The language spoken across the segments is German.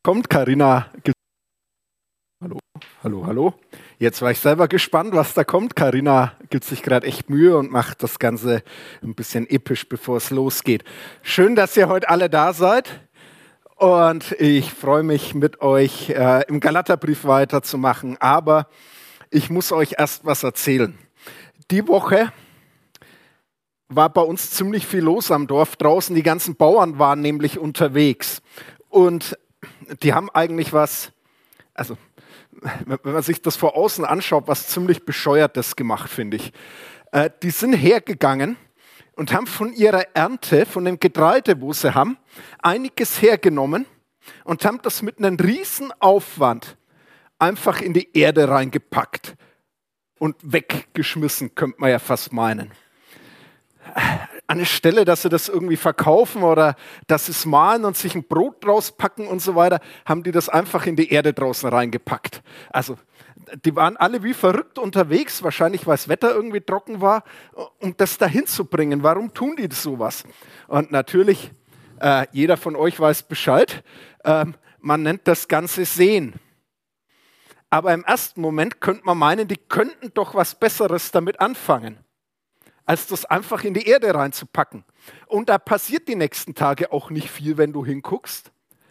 Kommt Carina. Hallo, hallo, hallo. Jetzt war ich selber gespannt, was da kommt. Carina gibt sich gerade echt Mühe und macht das Ganze ein bisschen episch, bevor es losgeht. Schön, dass ihr heute alle da seid. Und ich freue mich, mit euch im Galaterbrief weiterzumachen. Aber ich muss euch erst was erzählen. Die Woche war bei uns ziemlich viel los am Dorf draußen. Die ganzen Bauern waren nämlich unterwegs. Und die haben eigentlich was, also wenn man sich das von außen anschaut, was ziemlich Bescheuertes gemacht, finde ich. Die sind hergegangen und haben von ihrer Ernte, von dem Getreide, wo sie haben, einiges hergenommen und haben das mit einem riesen Aufwand einfach in die Erde reingepackt und weggeschmissen, könnte man ja fast meinen. An der Stelle, dass sie das irgendwie verkaufen oder dass sie es mahlen und sich ein Brot draus packen und so weiter, haben die das einfach in die Erde draußen reingepackt. Also die waren alle wie verrückt unterwegs, wahrscheinlich weil das Wetter irgendwie trocken war, um das dahin zu bringen. Warum tun die sowas? Und natürlich, jeder von euch weiß Bescheid, man nennt das Ganze Säen. Aber im ersten Moment könnte man meinen, die könnten doch was Besseres damit anfangen, als das einfach in die Erde reinzupacken. Und da passiert die nächsten Tage auch nicht viel, wenn du hinguckst.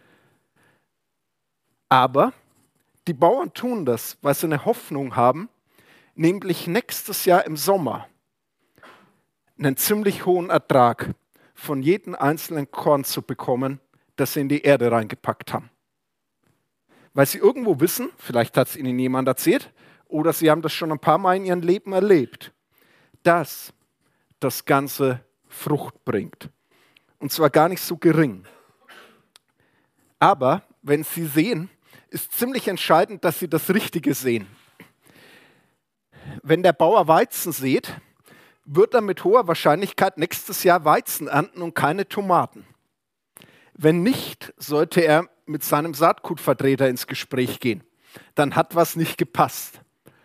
Aber die Bauern tun das, weil sie eine Hoffnung haben, nämlich nächstes Jahr im Sommer einen ziemlich hohen Ertrag von jedem einzelnen Korn zu bekommen, das sie in die Erde reingepackt haben. Weil sie irgendwo wissen, vielleicht hat es ihnen jemand erzählt, oder sie haben das schon ein paar Mal in ihrem Leben erlebt, dass das Ganze Frucht bringt. Und zwar gar nicht so gering. Aber wenn Sie sehen, ist ziemlich entscheidend, dass Sie das Richtige sehen. Wenn der Bauer Weizen sät, wird er mit hoher Wahrscheinlichkeit nächstes Jahr Weizen ernten und keine Tomaten. Wenn nicht, sollte er mit seinem Saatgutvertreter ins Gespräch gehen. Dann hat was nicht gepasst.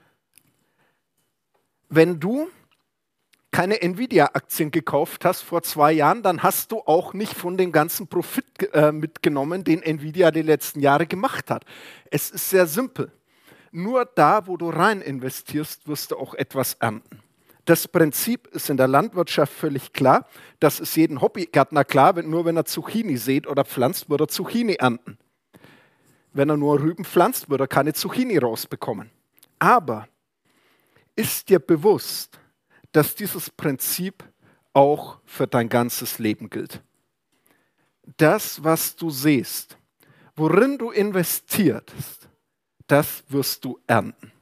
Wenn du keine Nvidia-Aktien gekauft hast vor 2 Jahren, dann hast du auch nicht von dem ganzen Profit mitgenommen, den Nvidia die letzten Jahre gemacht hat. Es ist sehr simpel. Nur da, wo du rein investierst, wirst du auch etwas ernten. Das Prinzip ist in der Landwirtschaft völlig klar. Das ist jedem Hobbygärtner klar. Nur wenn er Zucchini sät oder pflanzt, wird er Zucchini ernten. Wenn er nur Rüben pflanzt, wird er keine Zucchini rausbekommen. Aber ist dir bewusst, dass dieses Prinzip auch für dein ganzes Leben gilt? Das, was du siehst, worin du investierst, das wirst du ernten.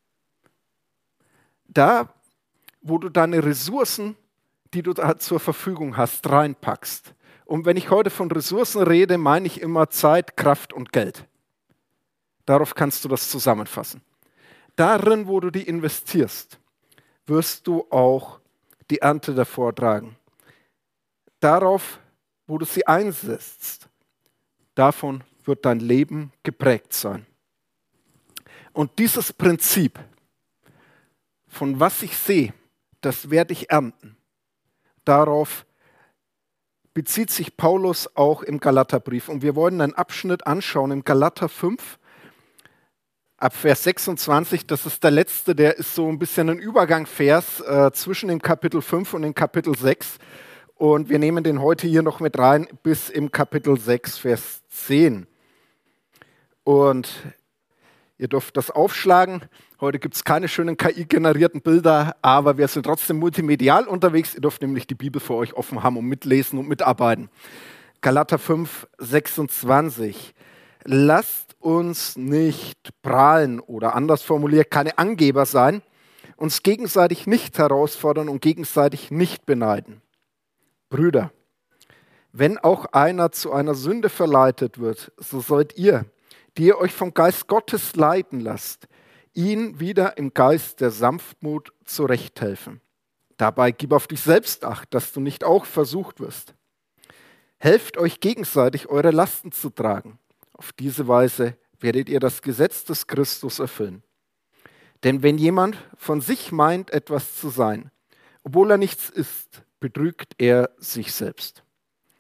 Da, wo du deine Ressourcen, die du da zur Verfügung hast, reinpackst. Und wenn ich heute von Ressourcen rede, meine ich immer Zeit, Kraft und Geld. Darauf kannst du das zusammenfassen. Darin, wo du die investierst, wirst du auch die Ernte davor tragen. Darauf, wo du sie einsetzt, davon wird dein Leben geprägt sein. Und dieses Prinzip, von was ich sehe, das werde ich ernten. Darauf bezieht sich Paulus auch im Galaterbrief. Und wir wollen einen Abschnitt anschauen im Galater 5, ab Vers 26, das ist der letzte, der ist so ein bisschen ein Übergangvers zwischen dem Kapitel 5 und dem Kapitel 6. Und wir nehmen den heute hier noch mit rein bis im Kapitel 6, Vers 10. Und ihr dürft das aufschlagen. Heute gibt es keine schönen KI-generierten Bilder, aber wir sind trotzdem multimedial unterwegs. Ihr dürft nämlich die Bibel für euch offen haben und mitlesen und mitarbeiten. Galater 5, 26. Lasst uns nicht prahlen oder anders formuliert, keine Angeber sein, uns gegenseitig nicht herausfordern und gegenseitig nicht beneiden. Brüder, wenn auch einer zu einer Sünde verleitet wird, so sollt ihr, die ihr euch vom Geist Gottes leiten lasst, ihn wieder im Geist der Sanftmut zurechthelfen. Dabei gib auf dich selbst Acht, dass du nicht auch versucht wirst. Helft euch gegenseitig, eure Lasten zu tragen. Auf diese Weise werdet ihr das Gesetz des Christus erfüllen. Denn wenn jemand von sich meint, etwas zu sein, obwohl er nichts ist, betrügt er sich selbst.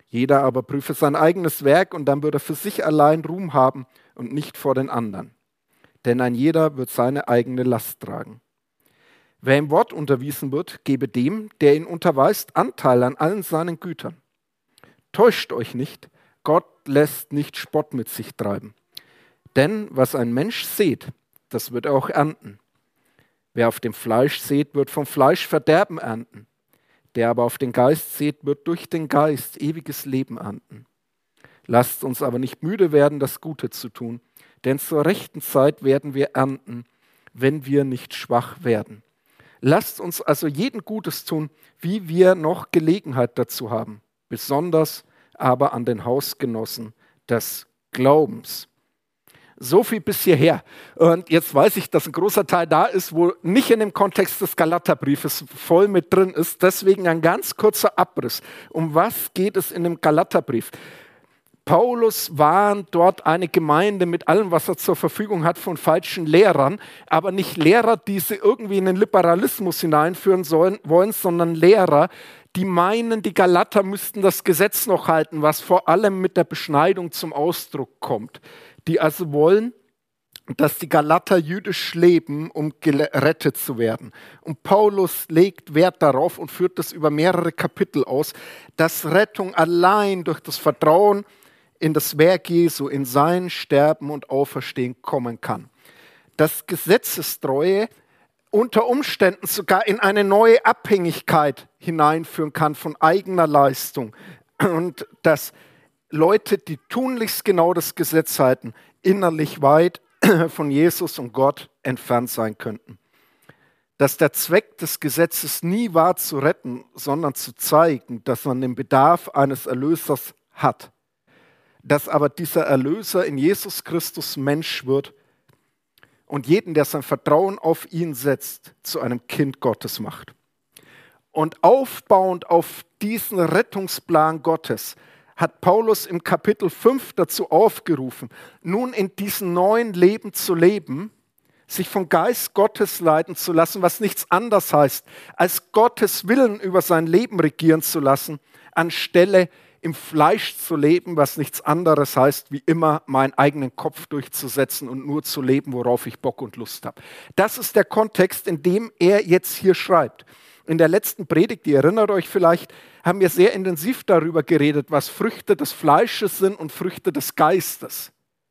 Jeder aber prüfe sein eigenes Werk und dann wird er für sich allein Ruhm haben und nicht vor den anderen. Denn ein jeder wird seine eigene Last tragen. Wer im Wort unterwiesen wird, gebe dem, der ihn unterweist, Anteil an allen seinen Gütern. Täuscht euch nicht, Gott lässt nicht Spott mit sich treiben. Denn was ein Mensch sät, das wird er auch ernten. Wer auf dem Fleisch sät, wird vom Fleisch Verderben ernten. Der aber auf den Geist sät, wird durch den Geist ewiges Leben ernten. Lasst uns aber nicht müde werden, das Gute zu tun, denn zur rechten Zeit werden wir ernten, wenn wir nicht schwach werden. Lasst uns also jeden Gutes tun, wie wir noch Gelegenheit dazu haben, besonders aber an den Hausgenossen des Glaubens. So viel bis hierher. Und jetzt weiß ich, dass ein großer Teil da ist, wo nicht in dem Kontext des Galaterbriefes voll mit drin ist. Deswegen ein ganz kurzer Abriss. Um was geht es in dem Galaterbrief? Paulus warnt dort eine Gemeinde mit allem, was er zur Verfügung hat, von falschen Lehrern, aber nicht Lehrer, die sie irgendwie in den Liberalismus hineinführen wollen, sondern Lehrer, die meinen, die Galater müssten das Gesetz noch halten, was vor allem mit der Beschneidung zum Ausdruck kommt. Die also wollen, dass die Galater jüdisch leben, um gerettet zu werden. Und Paulus legt Wert darauf und führt das über mehrere Kapitel aus, dass Rettung allein durch das Vertrauen in das Werk Jesu, in sein Sterben und Auferstehen kommen kann. Dass Gesetzestreue unter Umständen sogar in eine neue Abhängigkeit hineinführen kann von eigener Leistung. Und dass Leute, die tunlichst genau das Gesetz halten, innerlich weit von Jesus und Gott entfernt sein könnten. Dass der Zweck des Gesetzes nie war, zu retten, sondern zu zeigen, dass man den Bedarf eines Erlösers hat. Dass aber dieser Erlöser in Jesus Christus Mensch wird und jeden, der sein Vertrauen auf ihn setzt, zu einem Kind Gottes macht. Und aufbauend auf diesen Rettungsplan Gottes hat Paulus im Kapitel 5 dazu aufgerufen, nun in diesem neuen Leben zu leben, sich vom Geist Gottes leiten zu lassen, was nichts anderes heißt, als Gottes Willen über sein Leben regieren zu lassen, anstelle im Fleisch zu leben, was nichts anderes heißt, wie immer meinen eigenen Kopf durchzusetzen und nur zu leben, worauf ich Bock und Lust habe. Das ist der Kontext, in dem er jetzt hier schreibt. In der letzten Predigt, ihr erinnert euch vielleicht, haben wir sehr intensiv darüber geredet, was Früchte des Fleisches sind und Früchte des Geistes.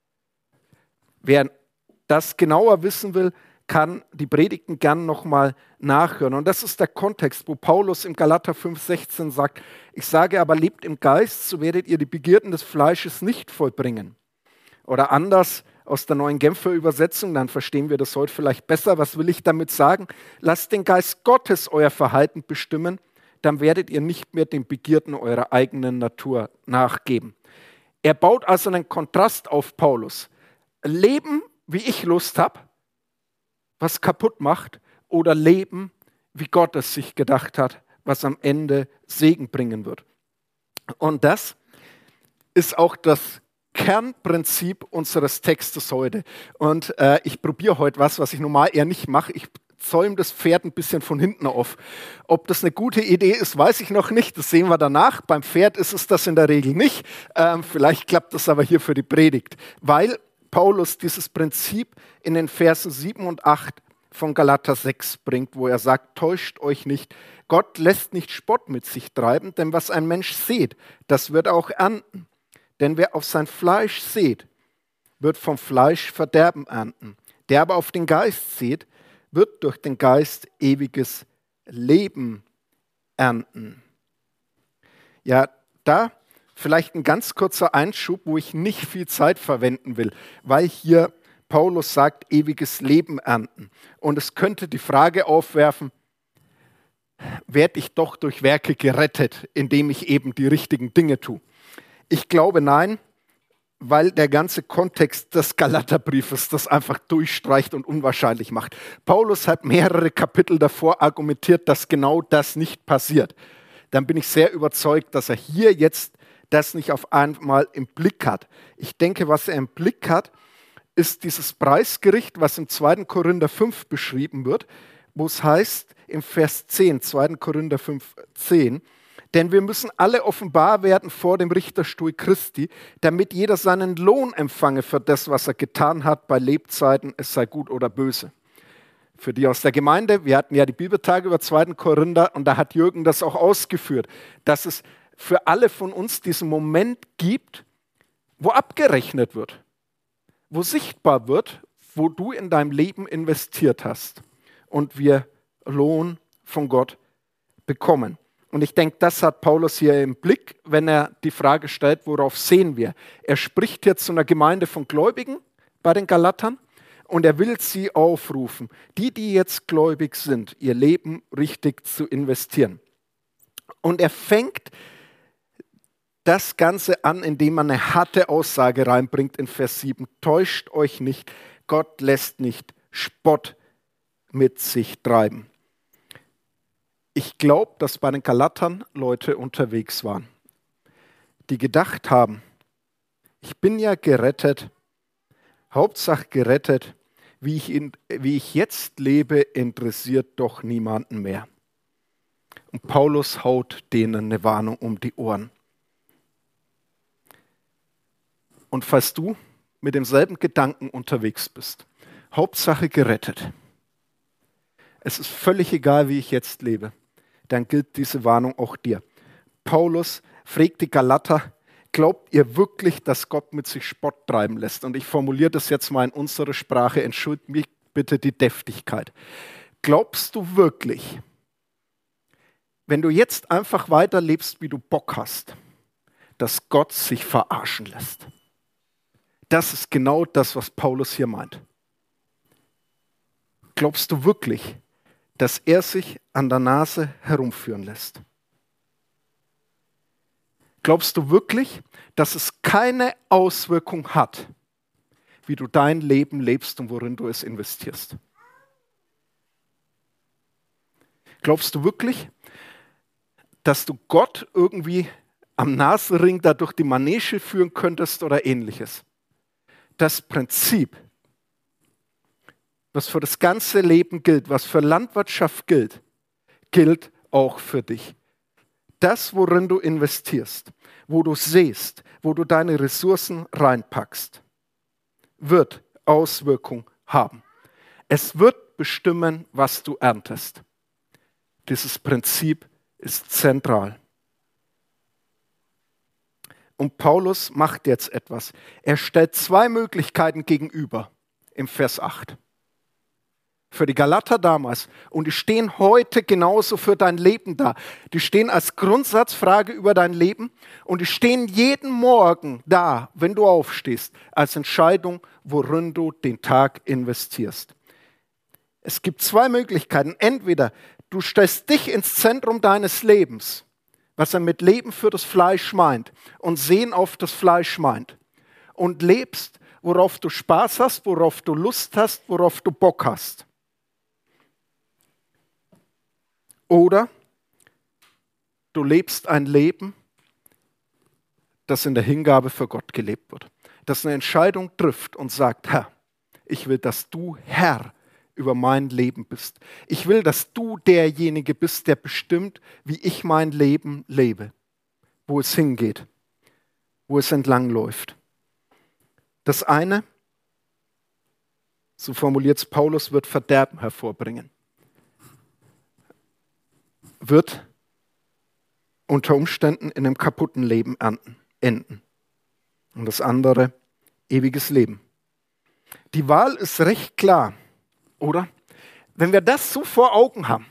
Wer das genauer wissen will, kann die Predigten gern nochmal nachhören. Und das ist der Kontext, wo Paulus im Galater 5,16 sagt, ich sage aber, lebt im Geist, so werdet ihr die Begierden des Fleisches nicht vollbringen. Oder anders aus der Neuen Genfer Übersetzung, dann verstehen wir das heute vielleicht besser. Was will ich damit sagen? Lasst den Geist Gottes euer Verhalten bestimmen, dann werdet ihr nicht mehr den Begierden eurer eigenen Natur nachgeben. Er baut also einen Kontrast auf Paulus. Leben, wie ich Lust habe, was kaputt macht, oder leben, wie Gott es sich gedacht hat, was am Ende Segen bringen wird. Und das ist auch das Kernprinzip unseres Textes heute. Und ich probiere heute was ich normal eher nicht mache. Ich zäume das Pferd ein bisschen von hinten auf. Ob das eine gute Idee ist, weiß ich noch nicht. Das sehen wir danach. Beim Pferd ist es das in der Regel nicht. Vielleicht klappt das aber hier für die Predigt, weil Paulus dieses Prinzip in den Versen 7 und 8 von Galater 6 bringt, wo er sagt, täuscht euch nicht, Gott lässt nicht Spott mit sich treiben, denn was ein Mensch sät, das wird er auch ernten. Denn wer auf sein Fleisch sät, wird vom Fleisch Verderben ernten. Der aber auf den Geist sät, wird durch den Geist ewiges Leben ernten. Ja, da vielleicht ein ganz kurzer Einschub, wo ich nicht viel Zeit verwenden will, weil hier Paulus sagt, ewiges Leben ernten. Und es könnte die Frage aufwerfen, werde ich doch durch Werke gerettet, indem ich eben die richtigen Dinge tue? Ich glaube nein, weil der ganze Kontext des Galaterbriefes das einfach durchstreicht und unwahrscheinlich macht. Paulus hat mehrere Kapitel davor argumentiert, dass genau das nicht passiert. Dann bin ich sehr überzeugt, dass er hier jetzt das nicht auf einmal im Blick hat. Ich denke, was er im Blick hat, ist dieses Preisgericht, was im 2. Korinther 5 beschrieben wird, wo es heißt, im Vers 10, 2. Korinther 5, 10, Denn wir müssen alle offenbar werden vor dem Richterstuhl Christi, damit jeder seinen Lohn empfange für das, was er getan hat bei Lebzeiten, es sei gut oder böse. Für die aus der Gemeinde, wir hatten ja die Bibeltage über 2. Korinther und da hat Jürgen das auch ausgeführt, dass es für alle von uns diesen Moment gibt, wo abgerechnet wird, wo sichtbar wird, wo du in deinem Leben investiert hast und wir Lohn von Gott bekommen. Und ich denke, das hat Paulus hier im Blick, wenn er die Frage stellt, worauf sehen wir? Er spricht jetzt zu einer Gemeinde von Gläubigen bei den Galatern und er will sie aufrufen, die jetzt gläubig sind, ihr Leben richtig zu investieren. Und er fängt das Ganze an, indem man eine harte Aussage reinbringt in Vers 7. Täuscht euch nicht, Gott lässt nicht Spott mit sich treiben. Ich glaube, dass bei den Galatern Leute unterwegs waren, die gedacht haben, ich bin ja gerettet, Hauptsache gerettet, wie ich jetzt lebe, interessiert doch niemanden mehr. Und Paulus haut denen eine Warnung um die Ohren. Und falls du mit demselben Gedanken unterwegs bist, Hauptsache gerettet, es ist völlig egal, wie ich jetzt lebe, dann gilt diese Warnung auch dir. Paulus fragt die Galater, glaubt ihr wirklich, dass Gott mit sich Spott treiben lässt? Und ich formuliere das jetzt mal in unserer Sprache, entschuldigt mich bitte die Deftigkeit. Glaubst du wirklich, wenn du jetzt einfach weiterlebst, wie du Bock hast, dass Gott sich verarschen lässt? Das ist genau das, was Paulus hier meint. Glaubst du wirklich, dass er sich an der Nase herumführen lässt? Glaubst du wirklich, dass es keine Auswirkung hat, wie du dein Leben lebst und worin du es investierst? Glaubst du wirklich, dass du Gott irgendwie am Nasenring da durch die Manege führen könntest oder ähnliches? Das Prinzip, was für das ganze Leben gilt, was für Landwirtschaft gilt, gilt auch für dich. Das, worin du investierst, wo du sähst, wo du deine Ressourcen reinpackst, wird Auswirkung haben. Es wird bestimmen, was du erntest. Dieses Prinzip ist zentral. Und Paulus macht jetzt etwas. Er stellt zwei Möglichkeiten gegenüber im Vers 8. Für die Galater damals und die stehen heute genauso für dein Leben da. Die stehen als Grundsatzfrage über dein Leben und die stehen jeden Morgen da, wenn du aufstehst, als Entscheidung, worin du den Tag investierst. Es gibt zwei Möglichkeiten. Entweder du stellst dich ins Zentrum deines Lebens, was er mit Leben für das Fleisch meint und Sehen auf das Fleisch meint und lebst, worauf du Spaß hast, worauf du Lust hast, worauf du Bock hast. Oder du lebst ein Leben, das in der Hingabe für Gott gelebt wird. Das eine Entscheidung trifft und sagt, Herr, ich will, dass du Herr über mein Leben bist. Ich will, dass du derjenige bist, der bestimmt, wie ich mein Leben lebe, wo es hingeht, wo es entlang läuft. Das eine, so formuliert es Paulus, wird Verderben hervorbringen. Wird unter Umständen in einem kaputten Leben enden. Und das andere, ewiges Leben. Die Wahl ist recht klar, oder? Wenn wir das so vor Augen haben,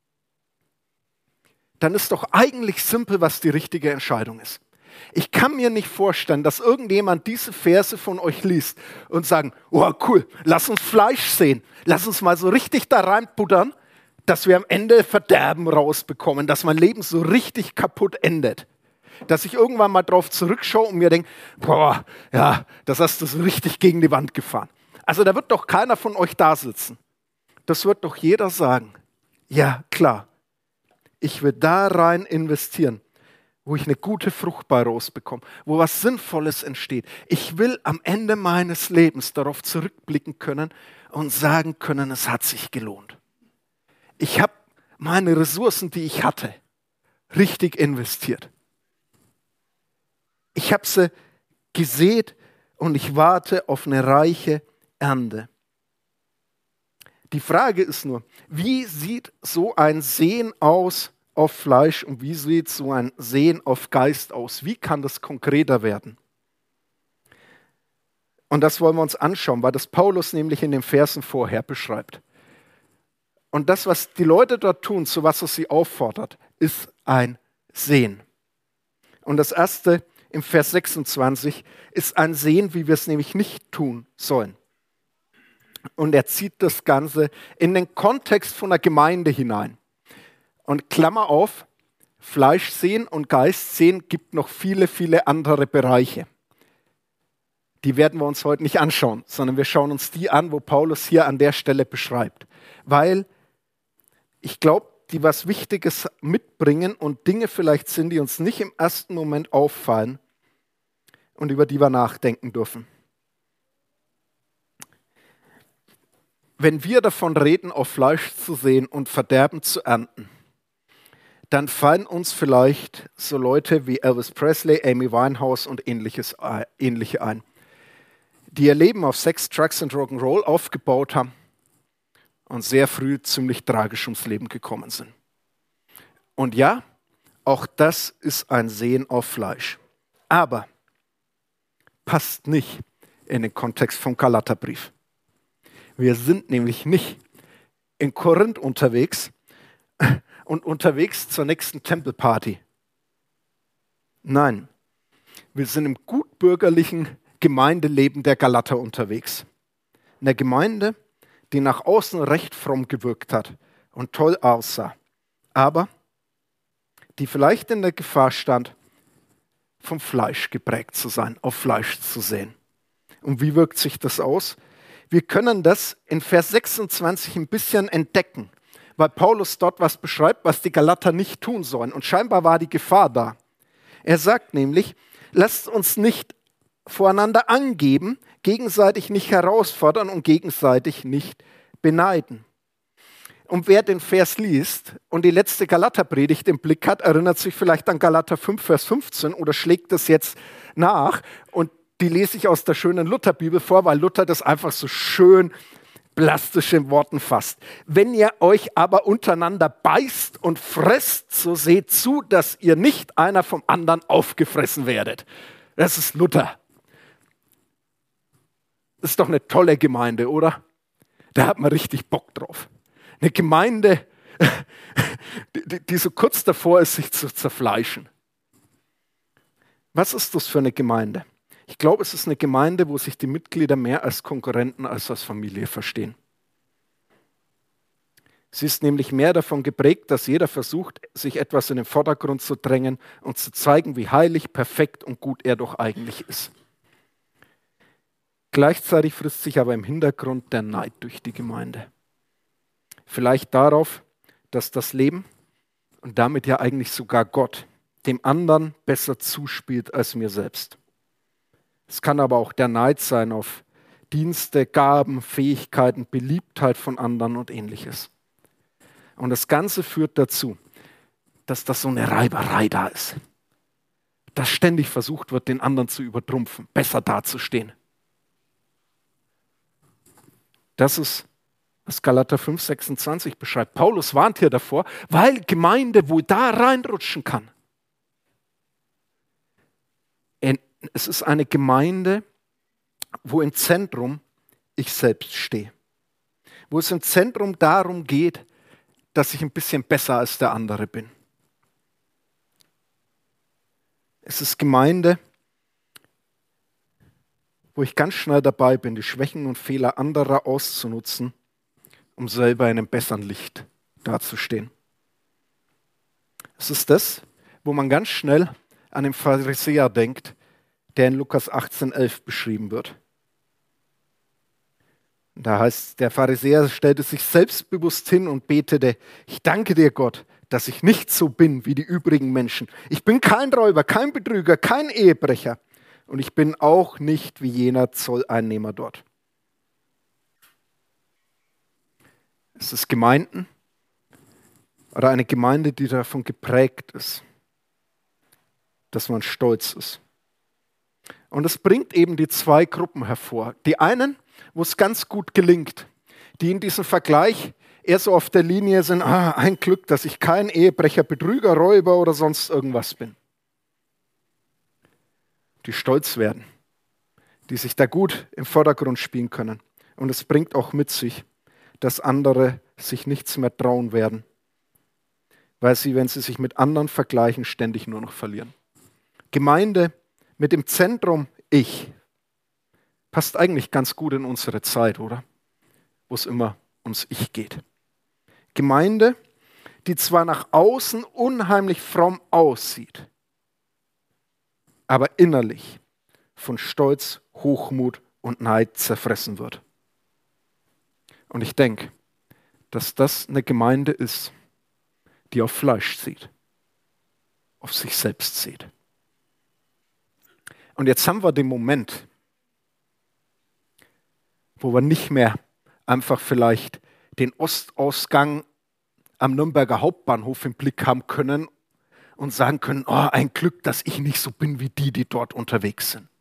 dann ist doch eigentlich simpel, was die richtige Entscheidung ist. Ich kann mir nicht vorstellen, dass irgendjemand diese Verse von euch liest und sagen, oh cool, lass uns Fleisch sehen, lass uns mal so richtig da reinbuttern, dass wir am Ende Verderben rausbekommen, dass mein Leben so richtig kaputt endet. Dass ich irgendwann mal drauf zurückschaue und mir denke, boah, ja, das hast du so richtig gegen die Wand gefahren. Also da wird doch keiner von euch da sitzen. Das wird doch jeder sagen, ja klar, ich will da rein investieren, wo ich eine gute Frucht bei rausbekomme, wo was Sinnvolles entsteht. Ich will am Ende meines Lebens darauf zurückblicken können und sagen können, es hat sich gelohnt. Ich habe meine Ressourcen, die ich hatte, richtig investiert. Ich habe sie gesät und ich warte auf eine reiche Ernte. Die Frage ist nur, wie sieht so ein Sehen aus auf Fleisch und wie sieht so ein Sehen auf Geist aus? Wie kann das konkreter werden? Und das wollen wir uns anschauen, weil das Paulus nämlich in den Versen vorher beschreibt. Und das, was die Leute dort tun, zu was er sie auffordert, ist ein Sehen. Und das erste im Vers 26 ist ein Sehen, wie wir es nämlich nicht tun sollen. Und er zieht das Ganze in den Kontext von der Gemeinde hinein. Und Klammer auf, Fleisch sehen und Geist sehen gibt noch viele, viele andere Bereiche. Die werden wir uns heute nicht anschauen, sondern wir schauen uns die an, wo Paulus hier an der Stelle beschreibt. Weil ich glaube, die was Wichtiges mitbringen und Dinge vielleicht sind, die uns nicht im ersten Moment auffallen und über die wir nachdenken dürfen. Wenn wir davon reden, auf Fleisch zu sehen und Verderben zu ernten, dann fallen uns vielleicht so Leute wie Elvis Presley, Amy Winehouse und ähnliche ein, die ihr Leben auf Sex, Drugs und Rock'n'Roll aufgebaut haben und sehr früh ziemlich tragisch ums Leben gekommen sind. Und ja, auch das ist ein Sehen auf Fleisch. Aber passt nicht in den Kontext vom Galaterbrief. Wir sind nämlich nicht in Korinth unterwegs und unterwegs zur nächsten Tempelparty. Nein, wir sind im gutbürgerlichen Gemeindeleben der Galater unterwegs. Eine Gemeinde, die nach außen recht fromm gewirkt hat und toll aussah, aber die vielleicht in der Gefahr stand, vom Fleisch geprägt zu sein, auf Fleisch zu sehen. Und wie wirkt sich das aus? Wir können das in Vers 26 ein bisschen entdecken, weil Paulus dort was beschreibt, was die Galater nicht tun sollen. Und scheinbar war die Gefahr da. Er sagt nämlich, lasst uns nicht voreinander angeben, gegenseitig nicht herausfordern und gegenseitig nicht beneiden. Und wer den Vers liest und die letzte Galaterpredigt im Blick hat, erinnert sich vielleicht an Galater 5, Vers 15 oder schlägt das jetzt nach. Und die lese ich aus der schönen Lutherbibel vor, weil Luther das einfach so schön plastisch in Worten fasst. Wenn ihr euch aber untereinander beißt und fresst, so seht zu, dass ihr nicht einer vom anderen aufgefressen werdet. Das ist Luther. Das ist doch eine tolle Gemeinde, oder? Da hat man richtig Bock drauf. Eine Gemeinde, die so kurz davor ist, sich zu zerfleischen. Was ist das für eine Gemeinde? Ich glaube, es ist eine Gemeinde, wo sich die Mitglieder mehr als Konkurrenten als als Familie verstehen. Sie ist nämlich mehr davon geprägt, dass jeder versucht, sich etwas in den Vordergrund zu drängen und zu zeigen, wie heilig, perfekt und gut er doch eigentlich ist. Gleichzeitig frisst sich aber im Hintergrund der Neid durch die Gemeinde. Vielleicht darauf, dass das Leben und damit ja eigentlich sogar Gott dem anderen besser zuspielt als mir selbst. Es kann aber auch der Neid sein auf Dienste, Gaben, Fähigkeiten, Beliebtheit von anderen und ähnliches. Und das Ganze führt dazu, dass das so eine Reiberei da ist. Dass ständig versucht wird, den anderen zu übertrumpfen, besser dazustehen. Das ist, was Galater 5, 26 beschreibt. Paulus warnt hier davor, weil Gemeinde wohl da reinrutschen kann. Es ist eine Gemeinde, wo im Zentrum ich selbst stehe. Wo es im Zentrum darum geht, dass ich ein bisschen besser als der andere bin. Es ist Gemeinde, wo ich ganz schnell dabei bin, die Schwächen und Fehler anderer auszunutzen, um selber in einem besseren Licht dazustehen. Es ist das, wo man ganz schnell an den Pharisäer denkt, der in Lukas 18,11 beschrieben wird. Da heißt, der Pharisäer stellte sich selbstbewusst hin und betete, ich danke dir Gott, dass ich nicht so bin wie die übrigen Menschen. Ich bin kein Räuber, kein Betrüger, kein Ehebrecher und ich bin auch nicht wie jener Zolleinnehmer dort. Es ist Gemeinden oder eine Gemeinde, die davon geprägt ist, dass man stolz ist. Und es bringt eben die zwei Gruppen hervor. Die einen, wo es ganz gut gelingt, die in diesem Vergleich eher so auf der Linie sind, ein Glück, dass ich kein Ehebrecher, Betrüger, Räuber oder sonst irgendwas bin. Die stolz werden, die sich da gut im Vordergrund spielen können. Und es bringt auch mit sich, dass andere sich nichts mehr trauen werden, weil sie, wenn sie sich mit anderen vergleichen, ständig nur noch verlieren. Gemeinde mit dem Zentrum Ich passt eigentlich ganz gut in unsere Zeit, oder? Wo es immer ums Ich geht. Gemeinde, die zwar nach außen unheimlich fromm aussieht, aber innerlich von Stolz, Hochmut und Neid zerfressen wird. Und ich denke, dass das eine Gemeinde ist, die auf Fleisch sieht, auf sich selbst sieht. Und jetzt haben wir den Moment, wo wir nicht mehr einfach vielleicht den Ostausgang am Nürnberger Hauptbahnhof im Blick haben können und sagen können, ein Glück, dass ich nicht so bin wie die dort unterwegs sind.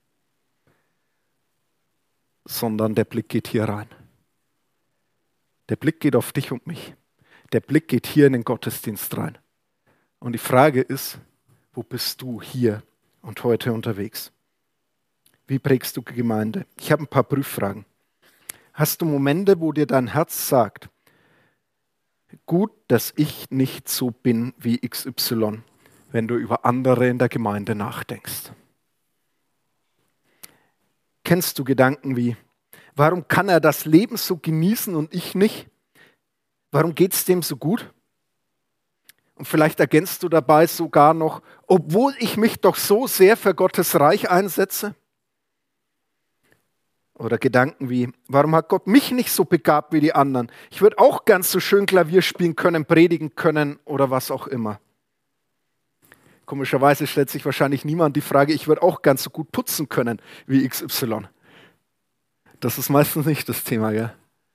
Sondern der Blick geht hier rein. Der Blick geht auf dich und mich. Der Blick geht hier in den Gottesdienst rein. Und die Frage ist, wo bist du hier und heute unterwegs? Wie prägst du Gemeinde? Ich habe ein paar Prüffragen. Hast du Momente, wo dir dein Herz sagt, gut, dass ich nicht so bin wie XY, wenn du über andere in der Gemeinde nachdenkst? Kennst du Gedanken wie, warum kann er das Leben so genießen und ich nicht? Warum geht es dem so gut? Und vielleicht ergänzt du dabei sogar noch, obwohl ich mich doch so sehr für Gottes Reich einsetze? Oder Gedanken wie, warum hat Gott mich nicht so begabt wie die anderen? Ich würde auch ganz so schön Klavier spielen können, predigen können oder was auch immer. Komischerweise stellt sich wahrscheinlich niemand die Frage, ich würde auch ganz so gut putzen können wie XY. Das ist meistens nicht das Thema, gell?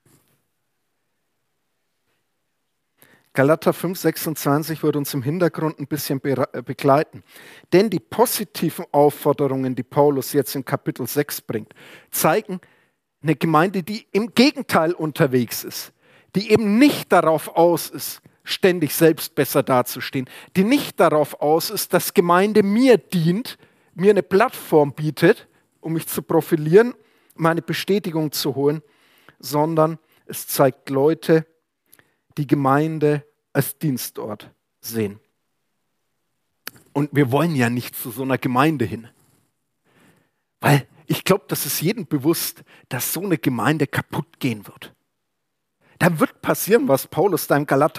Galater 5,26 wird uns im Hintergrund ein bisschen begleiten. Denn die positiven Aufforderungen, die Paulus jetzt in Kapitel 6 bringt, zeigen eine Gemeinde, die im Gegenteil unterwegs ist, die eben nicht darauf aus ist, ständig selbst besser dazustehen, die nicht darauf aus ist, dass Gemeinde mir dient, mir eine Plattform bietet, um mich zu profilieren, meine Bestätigung zu holen, sondern es zeigt Leute, die Gemeinde als Dienstort sehen. Und wir wollen ja nicht zu so einer Gemeinde hin. Weil ich glaube, das ist jedem bewusst, dass so eine Gemeinde kaputt gehen wird. Da wird passieren, was Paulus da im Galater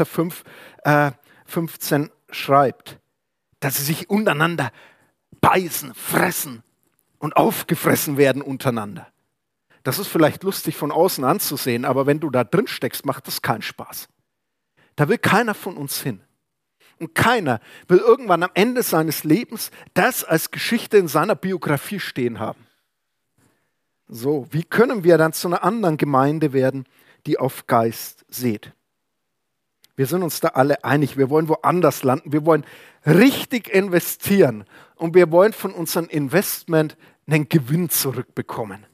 5,15 schreibt, dass sie sich untereinander beißen, fressen und aufgefressen werden untereinander. Das ist vielleicht lustig von außen anzusehen, aber wenn du da drin steckst, macht das keinen Spaß. Da will keiner von uns hin. Und keiner will irgendwann am Ende seines Lebens das als Geschichte in seiner Biografie stehen haben. So, wie können wir dann zu einer anderen Gemeinde werden, die auf Geist sieht? Wir sind uns da alle einig, wir wollen woanders landen, wir wollen richtig investieren und wir wollen von unserem Investment einen Gewinn zurückbekommen.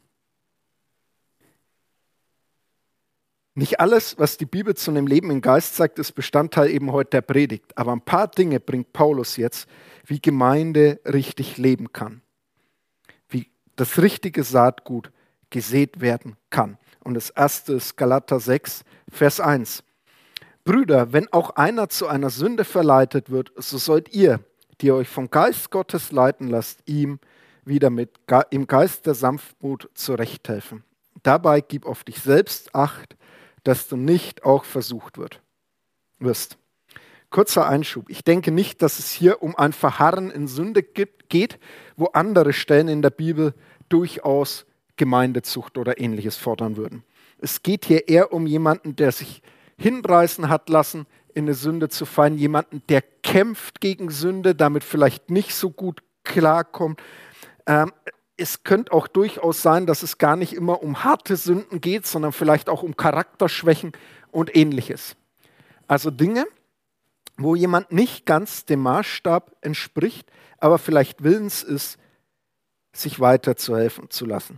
Nicht alles, was die Bibel zu einem Leben im Geist sagt, ist Bestandteil eben heute der Predigt. Aber ein paar Dinge bringt Paulus jetzt, wie Gemeinde richtig leben kann. Wie das richtige Saatgut gesät werden kann. Und das erste ist Galater 6, Vers 1. Brüder, wenn auch einer zu einer Sünde verleitet wird, so sollt ihr, die euch vom Geist Gottes leiten lasst, ihm wieder im Geist der Sanftmut zurechthelfen. Dabei gib auf dich selbst Acht, dass du nicht auch versucht wirst. Kurzer Einschub. Ich denke nicht, dass es hier um ein Verharren in Sünde geht, wo andere Stellen in der Bibel durchaus Gemeindezucht oder Ähnliches fordern würden. Es geht hier eher um jemanden, der sich hinreißen hat lassen, in eine Sünde zu fallen. Jemanden, der kämpft gegen Sünde, damit vielleicht nicht so gut klarkommt. Es könnte auch durchaus sein, dass es gar nicht immer um harte Sünden geht, sondern vielleicht auch um Charakterschwächen und Ähnliches. Also Dinge, wo jemand nicht ganz dem Maßstab entspricht, aber vielleicht willens ist, sich weiterzuhelfen zu lassen.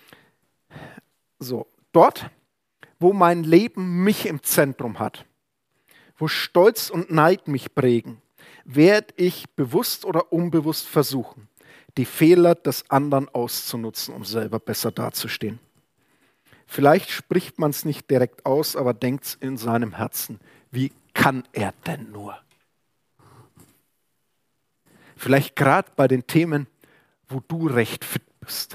So, dort, wo mein Leben mich im Zentrum hat, wo Stolz und Neid mich prägen, werde ich bewusst oder unbewusst versuchen, die Fehler des anderen auszunutzen, um selber besser dazustehen. Vielleicht spricht man es nicht direkt aus, aber denkt es in seinem Herzen. Wie kann er denn nur? Vielleicht gerade bei den Themen, wo du recht fit bist.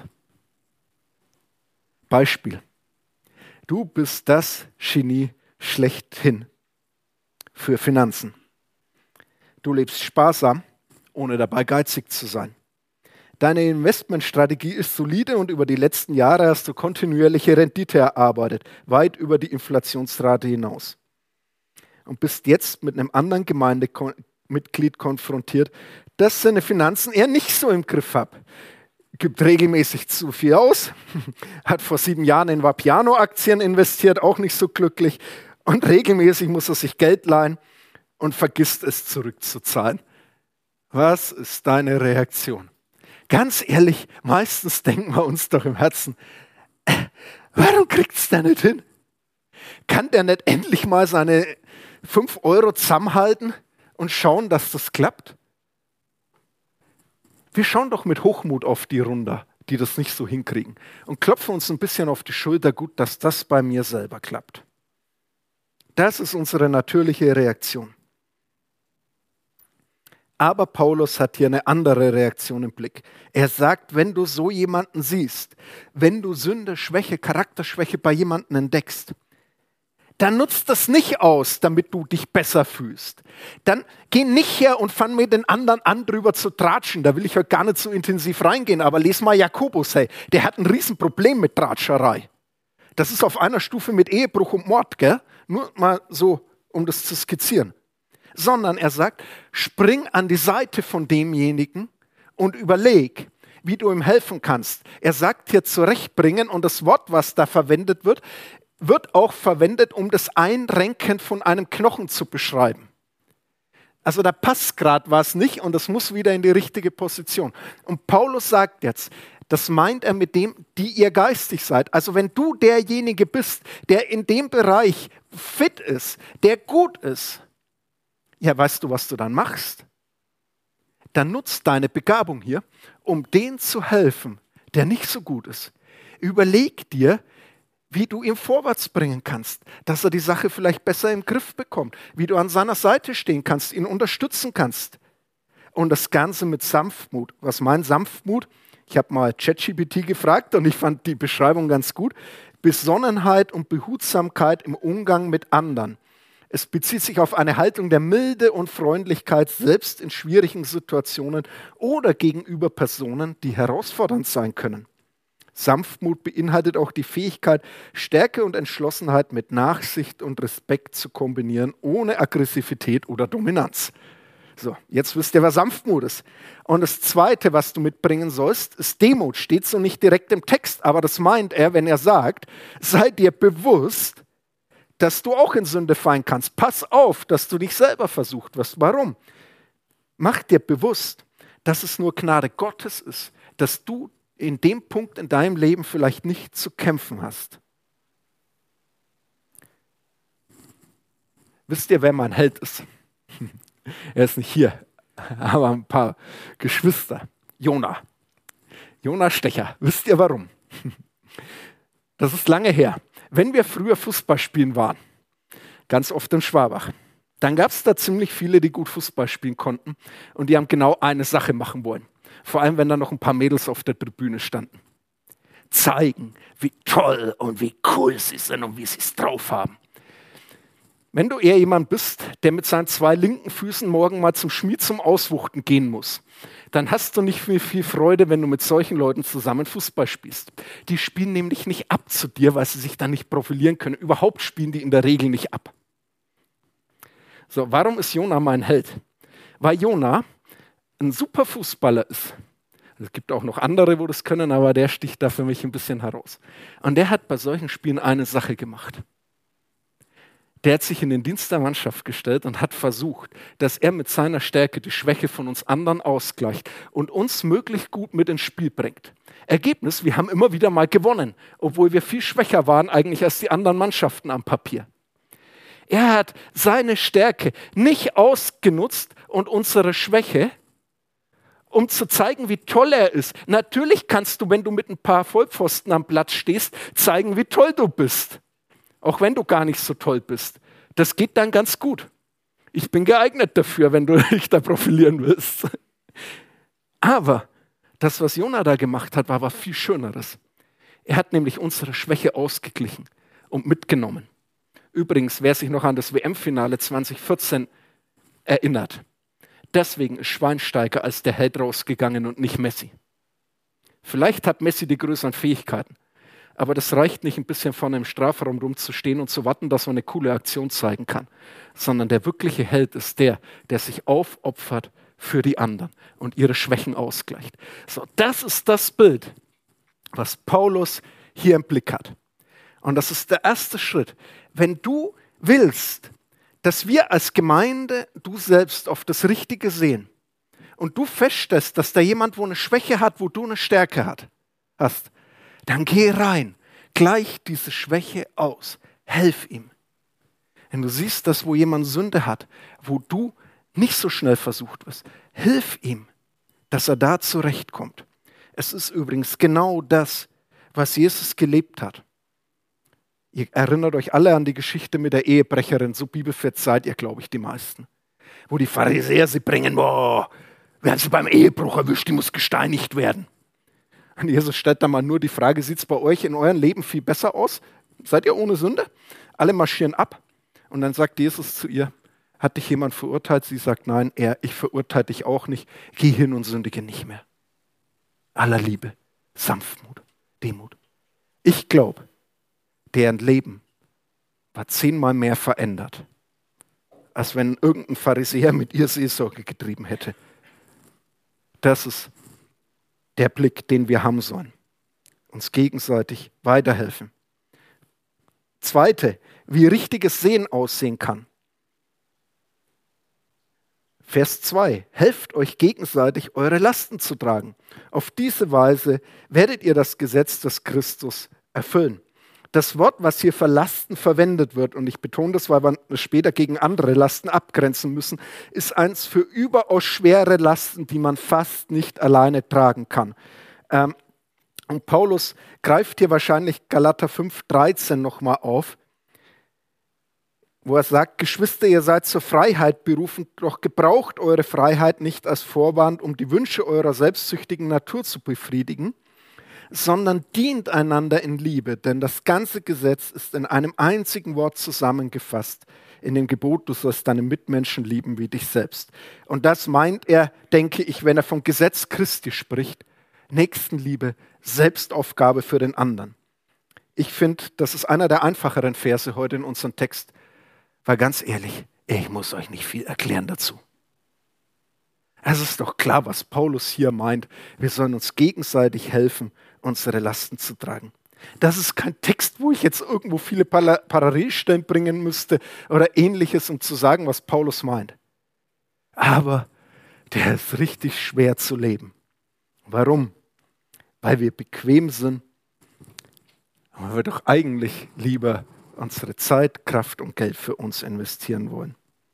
Beispiel. Du bist das Genie schlechthin für Finanzen. Du lebst sparsam, ohne dabei geizig zu sein. Deine Investmentstrategie ist solide und über die letzten Jahre hast du kontinuierliche Rendite erarbeitet, weit über die Inflationsrate hinaus. Und bist jetzt mit einem anderen Gemeindemitglied konfrontiert, das seine Finanzen eher nicht so im Griff hat. Gibt regelmäßig zu viel aus, hat vor 7 Jahren in Vapiano-Aktien investiert, auch nicht so glücklich. Und regelmäßig muss er sich Geld leihen und vergisst es zurückzuzahlen. Was ist deine Reaktion? Ganz ehrlich, meistens denken wir uns doch im Herzen, warum kriegt's der nicht hin? Kann der nicht endlich mal seine 5 Euro zusammenhalten und schauen, dass das klappt? Wir schauen doch mit Hochmut auf die runter, die das nicht so hinkriegen und klopfen uns ein bisschen auf die Schulter, gut, dass das bei mir selber klappt. Das ist unsere natürliche Reaktion. Aber Paulus hat hier eine andere Reaktion im Blick. Er sagt, wenn du so jemanden siehst, wenn du Sünde, Schwäche, Charakterschwäche bei jemandem entdeckst, dann nutzt das nicht aus, damit du dich besser fühlst. Dann geh nicht her und fang mit den anderen an, drüber zu tratschen. Da will ich heute gar nicht so intensiv reingehen, aber les mal Jakobus, hey, der hat ein Riesenproblem mit Tratscherei. Das ist auf einer Stufe mit Ehebruch und Mord, gell? Nur mal so, um das zu skizzieren. Sondern er sagt, spring an die Seite von demjenigen und überleg, wie du ihm helfen kannst. Er sagt hier zurechtbringen und das Wort, was da verwendet wird, wird auch verwendet, um das Einrenken von einem Knochen zu beschreiben. Also da passt gerade was nicht und das muss wieder in die richtige Position. Und Paulus sagt jetzt, das meint er mit dem, die ihr geistig seid. Also wenn du derjenige bist, der in dem Bereich fit ist, der gut ist, ja, weißt du, was du dann machst? Dann nutzt deine Begabung hier, um denen zu helfen, der nicht so gut ist. Überleg dir, wie du ihn vorwärts bringen kannst, dass er die Sache vielleicht besser im Griff bekommt, wie du an seiner Seite stehen kannst, ihn unterstützen kannst. Und das Ganze mit Sanftmut. Was meint Sanftmut? Ich habe mal ChatGPT gefragt und ich fand die Beschreibung ganz gut. Besonnenheit und Behutsamkeit im Umgang mit anderen. Es bezieht sich auf eine Haltung der Milde und Freundlichkeit, selbst in schwierigen Situationen oder gegenüber Personen, die herausfordernd sein können. Sanftmut beinhaltet auch die Fähigkeit, Stärke und Entschlossenheit mit Nachsicht und Respekt zu kombinieren, ohne Aggressivität oder Dominanz. So, jetzt wisst ihr, was Sanftmut ist. Und das Zweite, was du mitbringen sollst, ist Demut. Steht so nicht direkt im Text, aber das meint er, wenn er sagt, sei dir bewusst, dass du auch in Sünde fallen kannst. Pass auf, dass du dich selber versucht wirst. Warum? Mach dir bewusst, dass es nur Gnade Gottes ist, dass du in dem Punkt in deinem Leben vielleicht nicht zu kämpfen hast. Wisst ihr, wer mein Held ist? Er ist nicht hier, aber ein paar Geschwister. Jona. Jona Stecher. Wisst ihr warum? Das ist lange her. Wenn wir früher Fußball spielen waren, ganz oft in Schwabach, dann gab es da ziemlich viele, die gut Fußball spielen konnten und die haben genau eine Sache machen wollen. Vor allem, wenn da noch ein paar Mädels auf der Tribüne standen. Zeigen, wie toll und wie cool sie sind und wie sie es drauf haben. Wenn du eher jemand bist, der mit seinen 2 linken Füßen morgen mal zum Schmied zum Auswuchten gehen muss, dann hast du nicht viel Freude, wenn du mit solchen Leuten zusammen Fußball spielst. Die spielen nämlich nicht ab zu dir, weil sie sich dann nicht profilieren können. Überhaupt spielen die in der Regel nicht ab. So, warum ist Jona mein Held? Weil Jona ein super Fußballer ist. Es gibt auch noch andere, wo das können, aber der sticht da für mich ein bisschen heraus. Und der hat bei solchen Spielen eine Sache gemacht. Der hat sich in den Dienst der Mannschaft gestellt und hat versucht, dass er mit seiner Stärke die Schwäche von uns anderen ausgleicht und uns möglichst gut mit ins Spiel bringt. Ergebnis, wir haben immer wieder mal gewonnen, obwohl wir viel schwächer waren eigentlich als die anderen Mannschaften am Papier. Er hat seine Stärke nicht ausgenutzt und unsere Schwäche, um zu zeigen, wie toll er ist. Natürlich kannst du, wenn du mit ein paar Vollpfosten am Platz stehst, zeigen, wie toll du bist. Auch wenn du gar nicht so toll bist. Das geht dann ganz gut. Ich bin geeignet dafür, wenn du dich da profilieren willst. Aber das, was Jona da gemacht hat, war was viel Schöneres. Er hat nämlich unsere Schwäche ausgeglichen und mitgenommen. Übrigens, wer sich noch an das WM-Finale 2014 erinnert, deswegen ist Schweinsteiger als der Held rausgegangen und nicht Messi. Vielleicht hat Messi die größeren Fähigkeiten, aber das reicht nicht, ein bisschen vorne im Strafraum rumzustehen und zu warten, dass man eine coole Aktion zeigen kann, sondern der wirkliche Held ist der sich aufopfert für die anderen und ihre Schwächen ausgleicht. So, das ist das Bild, was Paulus hier im Blick hat. Und das ist der erste Schritt. Wenn du willst, dass wir als Gemeinde, du selbst auf das Richtige sehen und du feststellst, dass da jemand, wo eine Schwäche hat, wo du eine Stärke hast, dann geh rein, gleich diese Schwäche aus, helf ihm. Wenn du siehst, dass wo jemand Sünde hat, wo du nicht so schnell versucht wirst, hilf ihm, dass er da zurechtkommt. Es ist übrigens genau das, was Jesus gelebt hat. Ihr erinnert euch alle an die Geschichte mit der Ehebrecherin, so bibelfest seid ihr, glaube ich, die meisten. Wo die Pharisäer sie bringen, wir haben sie beim Ehebruch erwischt, die muss gesteinigt werden. Und Jesus stellt da mal nur die Frage, sieht es bei euch in eurem Leben viel besser aus? Seid ihr ohne Sünde? Alle marschieren ab. Und dann sagt Jesus zu ihr, hat dich jemand verurteilt? Sie sagt, nein, ich verurteile dich auch nicht. Geh hin und sündige nicht mehr. Aller Liebe, Sanftmut, Demut. Ich glaube, deren Leben war 10-mal mehr verändert, als wenn irgendein Pharisäer mit ihr Seelsorge getrieben hätte. Das ist der Blick, den wir haben sollen. Uns gegenseitig weiterhelfen. Zweite, wie richtiges Sehen aussehen kann. Vers 2. Helft euch gegenseitig, eure Lasten zu tragen. Auf diese Weise werdet ihr das Gesetz des Christus erfüllen. Das Wort, was hier für Lasten verwendet wird, und ich betone das, weil wir es später gegen andere Lasten abgrenzen müssen, ist eins für überaus schwere Lasten, die man fast nicht alleine tragen kann. Und Paulus greift hier wahrscheinlich Galater 5,13 nochmal auf, wo er sagt, Geschwister, ihr seid zur Freiheit berufen, doch gebraucht eure Freiheit nicht als Vorwand, um die Wünsche eurer selbstsüchtigen Natur zu befriedigen, sondern dient einander in Liebe, denn das ganze Gesetz ist in einem einzigen Wort zusammengefasst, in dem Gebot, du sollst deine Mitmenschen lieben wie dich selbst. Und das meint er, denke ich, wenn er vom Gesetz Christi spricht, Nächstenliebe, Selbstaufgabe für den anderen. Ich finde, das ist einer der einfacheren Verse heute in unserem Text, weil ganz ehrlich, ich muss euch nicht viel erklären dazu. Es ist doch klar, was Paulus hier meint. Wir sollen uns gegenseitig helfen, unsere Lasten zu tragen. Das ist kein Text, wo ich jetzt irgendwo viele Parallelstellen bringen müsste oder Ähnliches, um zu sagen, was Paulus meint. Aber der ist richtig schwer zu leben. Warum? Weil wir bequem sind, aber wir doch eigentlich lieber unsere Zeit, Kraft und Geld für uns investieren wollen.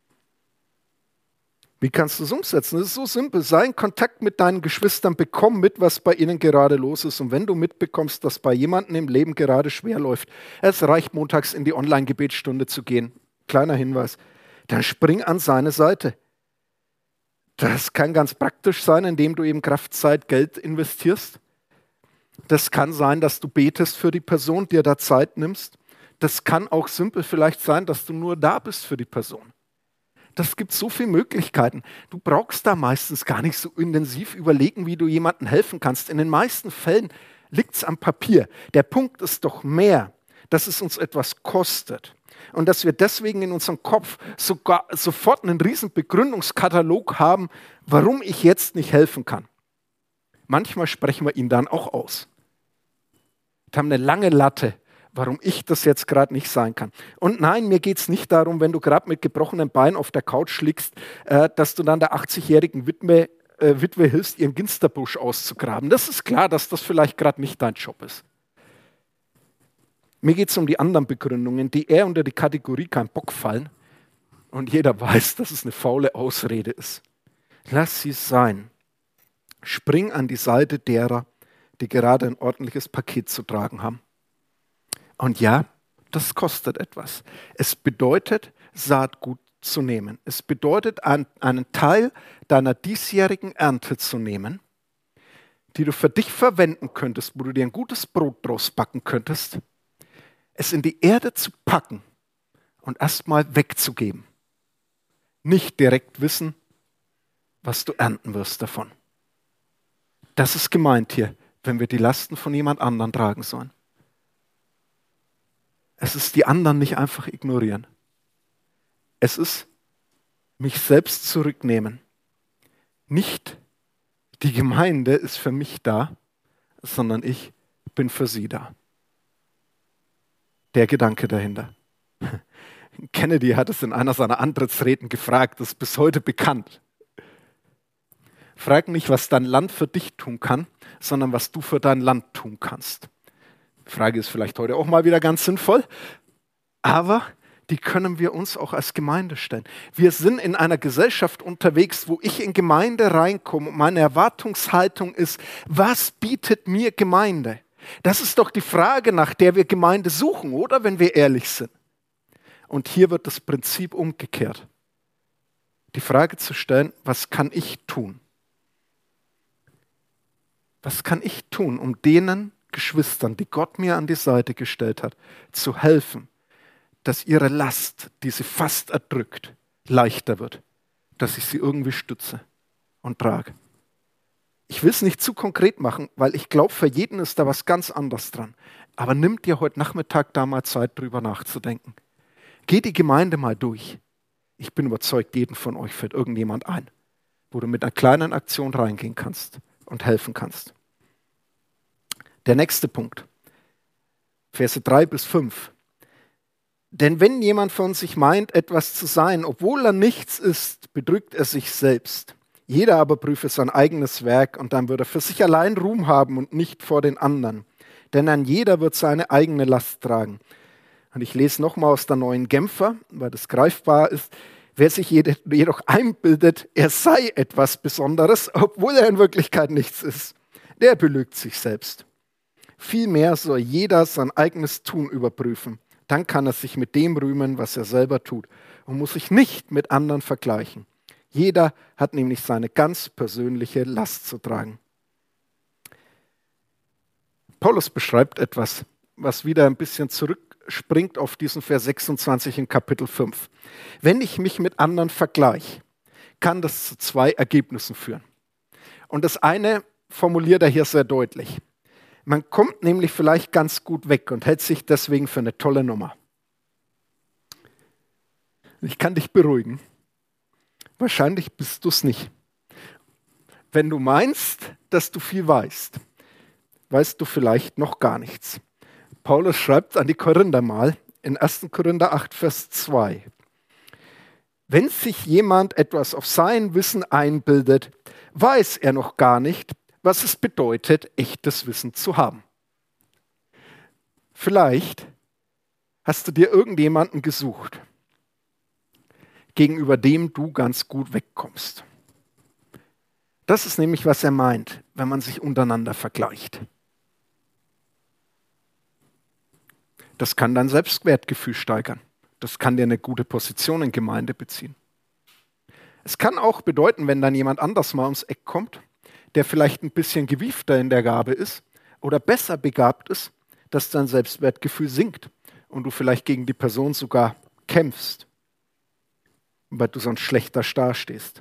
Wie kannst du es umsetzen? Es ist so simpel. Sei in Kontakt mit deinen Geschwistern, bekomm mit, was bei ihnen gerade los ist. Und wenn du mitbekommst, dass bei jemandem im Leben gerade schwer läuft, es reicht, montags in die Online-Gebetsstunde zu gehen, kleiner Hinweis, dann spring an seine Seite. Das kann ganz praktisch sein, indem du eben Kraft, Zeit, Geld investierst. Das kann sein, dass du betest für die Person, dir da Zeit nimmst. Das kann auch simpel vielleicht sein, dass du nur da bist für die Person. Das gibt so viele Möglichkeiten. Du brauchst da meistens gar nicht so intensiv überlegen, wie du jemandem helfen kannst. In den meisten Fällen liegt es am Papier. Der Punkt ist doch mehr, dass es uns etwas kostet. Und dass wir deswegen in unserem Kopf sogar sofort einen riesen Begründungskatalog haben, warum ich jetzt nicht helfen kann. Manchmal sprechen wir ihn dann auch aus. Wir haben eine lange Latte, warum ich das jetzt gerade nicht sein kann. Und nein, mir geht es nicht darum, wenn du gerade mit gebrochenem Bein auf der Couch liegst, dass du dann der 80-jährigen Witwe hilfst, ihren Ginsterbusch auszugraben. Das ist klar, dass das vielleicht gerade nicht dein Job ist. Mir geht es um die anderen Begründungen, die eher unter die Kategorie kein Bock fallen. Und jeder weiß, dass es eine faule Ausrede ist. Lass sie sein. Spring an die Seite derer, die gerade ein ordentliches Paket zu tragen haben. Und ja, das kostet etwas. Es bedeutet, Saatgut zu nehmen. Es bedeutet, einen Teil deiner diesjährigen Ernte zu nehmen, die du für dich verwenden könntest, wo du dir ein gutes Brot draus backen könntest, es in die Erde zu packen und erstmal wegzugeben. Nicht direkt wissen, was du ernten wirst davon. Das ist gemeint hier, wenn wir die Lasten von jemand anderem tragen sollen. Es ist die anderen nicht einfach ignorieren. Es ist mich selbst zurücknehmen. Nicht die Gemeinde ist für mich da, sondern ich bin für sie da. Der Gedanke dahinter. Kennedy hat es in einer seiner Antrittsreden gefragt, das ist bis heute bekannt. Frag nicht, was dein Land für dich tun kann, sondern was du für dein Land tun kannst. Die Frage ist vielleicht heute auch mal wieder ganz sinnvoll, aber die können wir uns auch als Gemeinde stellen. Wir sind in einer Gesellschaft unterwegs, wo ich in Gemeinde reinkomme und meine Erwartungshaltung ist, was bietet mir Gemeinde? Das ist doch die Frage, nach der wir Gemeinde suchen, oder? Wenn wir ehrlich sind. Und hier wird das Prinzip umgekehrt. Die Frage zu stellen, was kann ich tun? Was kann ich tun, um denen Geschwistern, die Gott mir an die Seite gestellt hat, zu helfen, dass ihre Last, die sie fast erdrückt, leichter wird, dass ich sie irgendwie stütze und trage. Ich will es nicht zu konkret machen, weil ich glaube, für jeden ist da was ganz anderes dran. Aber nimm dir heute Nachmittag da mal Zeit, drüber nachzudenken. Geh die Gemeinde mal durch. Ich bin überzeugt, jeden von euch fällt irgendjemand ein, wo du mit einer kleinen Aktion reingehen kannst und helfen kannst. Der nächste Punkt, Verse 3-5. Denn wenn jemand von sich meint, etwas zu sein, obwohl er nichts ist, betrügt er sich selbst. Jeder aber prüfe sein eigenes Werk und dann wird er für sich allein Ruhm haben und nicht vor den anderen. Denn ein jeder wird seine eigene Last tragen. Und ich lese nochmal aus der Neuen Genfer, weil das greifbar ist. Wer sich jedoch einbildet, er sei etwas Besonderes, obwohl er in Wirklichkeit nichts ist, der belügt sich selbst. Vielmehr soll jeder sein eigenes Tun überprüfen. Dann kann er sich mit dem rühmen, was er selber tut und muss sich nicht mit anderen vergleichen. Jeder hat nämlich seine ganz persönliche Last zu tragen. Paulus beschreibt etwas, was wieder ein bisschen zurückspringt auf diesen Vers 26 in Kapitel 5. Wenn ich mich mit anderen vergleiche, kann das zu zwei Ergebnissen führen. Und das eine formuliert er hier sehr deutlich. Man kommt nämlich vielleicht ganz gut weg und hält sich deswegen für eine tolle Nummer. Ich kann dich beruhigen. Wahrscheinlich bist du es nicht. Wenn du meinst, dass du viel weißt, weißt du vielleicht noch gar nichts. Paulus schreibt an die Korinther mal in 1. Korinther 8, Vers 2. Wenn sich jemand etwas auf sein Wissen einbildet, weiß er noch gar nicht, was es bedeutet, echtes Wissen zu haben. Vielleicht hast du dir irgendjemanden gesucht, gegenüber dem du ganz gut wegkommst. Das ist nämlich, was er meint, wenn man sich untereinander vergleicht. Das kann dein Selbstwertgefühl steigern. Das kann dir eine gute Position in Gemeinde beziehen. Es kann auch bedeuten, wenn dann jemand anders mal ums Eck kommt, der vielleicht ein bisschen gewiefter in der Gabe ist oder besser begabt ist, dass dein Selbstwertgefühl sinkt und du vielleicht gegen die Person sogar kämpfst, weil du sonst schlechter dastehst.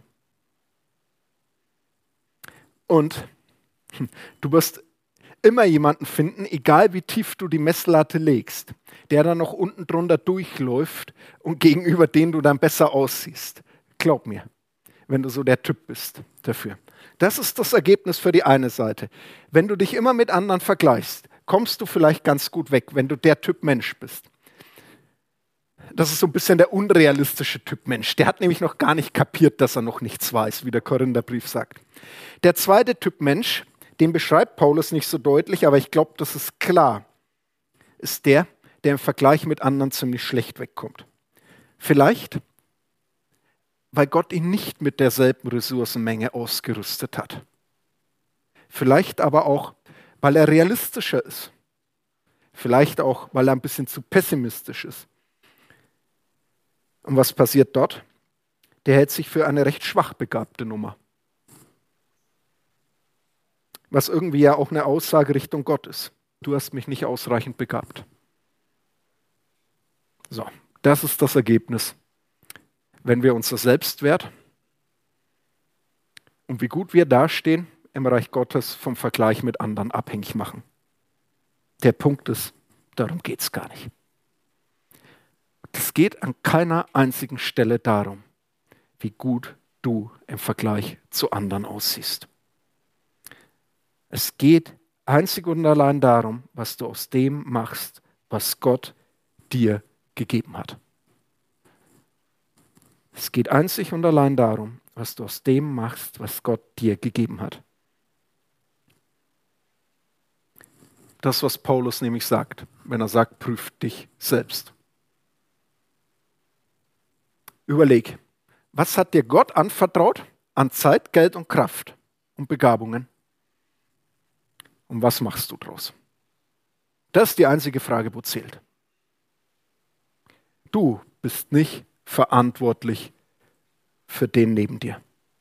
Und du wirst immer jemanden finden, egal wie tief du die Messlatte legst, der dann noch unten drunter durchläuft und gegenüber dem du dann besser aussiehst. Glaub mir, wenn du so der Typ bist dafür. Das ist das Ergebnis für die eine Seite. Wenn du dich immer mit anderen vergleichst, kommst du vielleicht ganz gut weg, wenn du der Typ Mensch bist. Das ist so ein bisschen der unrealistische Typ Mensch. Der hat nämlich noch gar nicht kapiert, dass er noch nichts weiß, wie der Korintherbrief sagt. Der zweite Typ Mensch, den beschreibt Paulus nicht so deutlich, aber ich glaube, das ist klar, ist der im Vergleich mit anderen ziemlich schlecht wegkommt. Vielleicht, weil Gott ihn nicht mit derselben Ressourcenmenge ausgerüstet hat. Vielleicht aber auch, weil er realistischer ist. Vielleicht auch, weil er ein bisschen zu pessimistisch ist. Und was passiert dort? Der hält sich für eine recht schwach begabte Nummer. Was irgendwie ja auch eine Aussage Richtung Gott ist. Du hast mich nicht ausreichend begabt. So, das ist das Ergebnis, wenn wir unser Selbstwert und wie gut wir dastehen im Reich Gottes vom Vergleich mit anderen abhängig machen. Der Punkt ist, darum geht es gar nicht. Es geht an keiner einzigen Stelle darum, wie gut du im Vergleich zu anderen aussiehst. Es geht einzig und allein darum, was du aus dem machst, was Gott dir gegeben hat. Es geht einzig und allein darum, was du aus dem machst, was Gott dir gegeben hat. Das, was Paulus nämlich sagt, wenn er sagt, prüf dich selbst. Überleg, was hat dir Gott anvertraut an Zeit, Geld und Kraft und Begabungen? Und was machst du draus? Das ist die einzige Frage, wo zählt. Du bist nicht verantwortlich für den neben dir.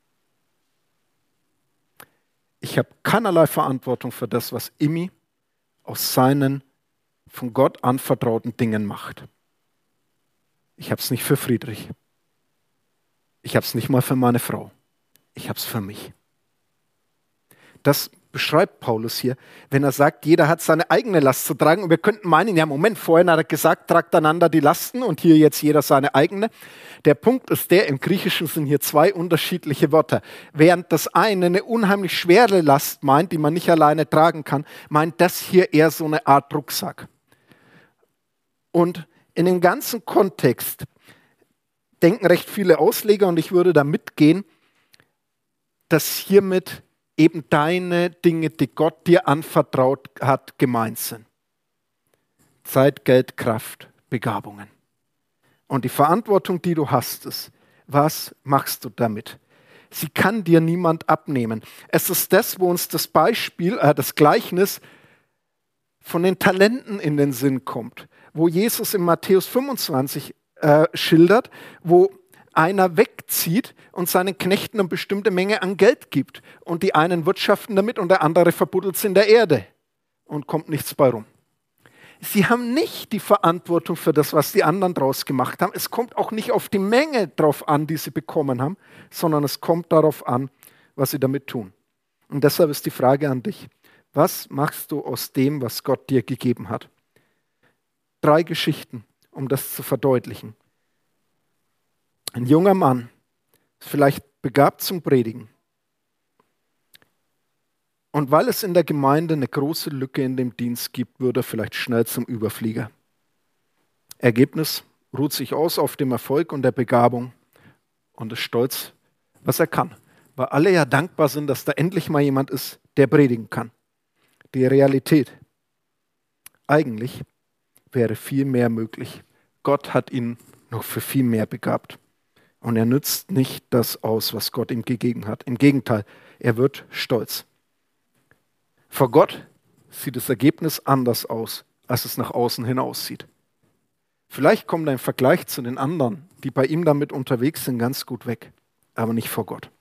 Ich habe keinerlei Verantwortung für das, was Imi aus seinen von Gott anvertrauten Dingen macht. Ich habe es nicht für Friedrich. Ich habe es nicht mal für meine Frau. Ich habe es für mich. Das beschreibt Paulus hier, wenn er sagt, jeder hat seine eigene Last zu tragen. Und wir könnten meinen, ja Moment, vorhin hat er gesagt, tragt einander die Lasten und hier jetzt jeder seine eigene. Der Punkt ist der, im Griechischen sind hier zwei unterschiedliche Wörter. Während das eine unheimlich schwere Last meint, die man nicht alleine tragen kann, meint das hier eher so eine Art Rucksack. Und in dem ganzen Kontext denken recht viele Ausleger, und ich würde da mitgehen, dass hiermit eben deine Dinge, die Gott dir anvertraut hat, gemeint sind. Zeit, Geld, Kraft, Begabungen. Und die Verantwortung, die du hast, ist, was machst du damit? Sie kann dir niemand abnehmen. Es ist das, wo uns das Beispiel, das Gleichnis von den Talenten in den Sinn kommt, wo Jesus in Matthäus 25 schildert, wo einer wegzieht und seinen Knechten eine bestimmte Menge an Geld gibt. Und die einen wirtschaften damit und der andere verbuddelt es in der Erde und kommt nichts bei rum. Sie haben nicht die Verantwortung für das, was die anderen draus gemacht haben. Es kommt auch nicht auf die Menge drauf an, die sie bekommen haben, sondern es kommt darauf an, was sie damit tun. Und deshalb ist die Frage an dich, was machst du aus dem, was Gott dir gegeben hat? 3 Geschichten, um das zu verdeutlichen. Ein junger Mann, vielleicht begabt zum Predigen. Und weil es in der Gemeinde eine große Lücke in dem Dienst gibt, wird er vielleicht schnell zum Überflieger. Ergebnis, ruht sich aus auf dem Erfolg und der Begabung und ist stolz, was er kann. Weil alle ja dankbar sind, dass da endlich mal jemand ist, der predigen kann. Die Realität. Eigentlich wäre viel mehr möglich. Gott hat ihn noch für viel mehr begabt. Und er nützt nicht das aus, was Gott ihm gegeben hat. Im Gegenteil, er wird stolz. Vor Gott sieht das Ergebnis anders aus, als es nach außen hin aussieht. Vielleicht kommt ein Vergleich zu den anderen, die bei ihm damit unterwegs sind, ganz gut weg, aber nicht vor Gott.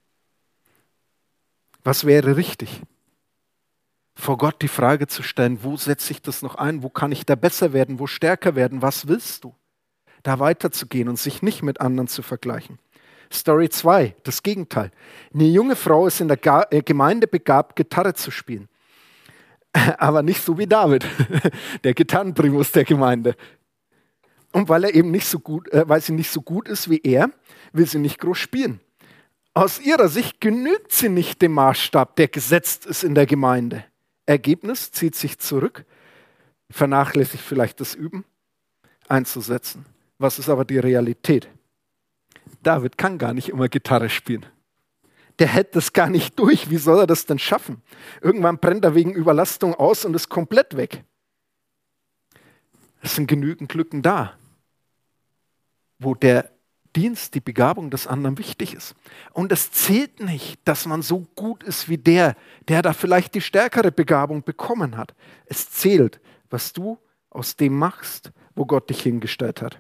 Was wäre richtig? Vor Gott die Frage zu stellen, wo setze ich das noch ein? Wo kann ich da besser werden? Wo stärker werden? Was willst du? Da weiterzugehen und sich nicht mit anderen zu vergleichen. Story 2, das Gegenteil. Eine junge Frau ist in der Gemeinde begabt, Gitarre zu spielen. Aber nicht so wie David, der Gitarrenprimus der Gemeinde. Und weil sie nicht so gut ist wie er, will sie nicht groß spielen. Aus ihrer Sicht genügt sie nicht dem Maßstab, der gesetzt ist in der Gemeinde. Ergebnis zieht sich zurück, vernachlässigt vielleicht das Üben, einzusetzen. Was ist aber die Realität? David kann gar nicht immer Gitarre spielen. Der hält das gar nicht durch. Wie soll er das denn schaffen? Irgendwann brennt er wegen Überlastung aus und ist komplett weg. Es sind genügend Lücken da, wo der Dienst, die Begabung des anderen wichtig ist. Und es zählt nicht, dass man so gut ist wie der da vielleicht die stärkere Begabung bekommen hat. Es zählt, was du aus dem machst, wo Gott dich hingestellt hat.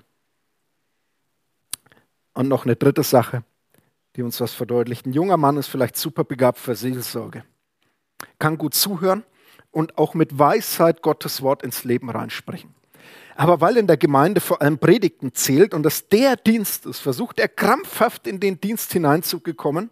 Und noch eine dritte Sache, die uns was verdeutlicht. Ein junger Mann ist vielleicht super begabt für Seelsorge, kann gut zuhören und auch mit Weisheit Gottes Wort ins Leben reinsprechen. Aber weil in der Gemeinde vor allem Predigten zählt und das der Dienst ist, versucht er krampfhaft in den Dienst hineinzukommen.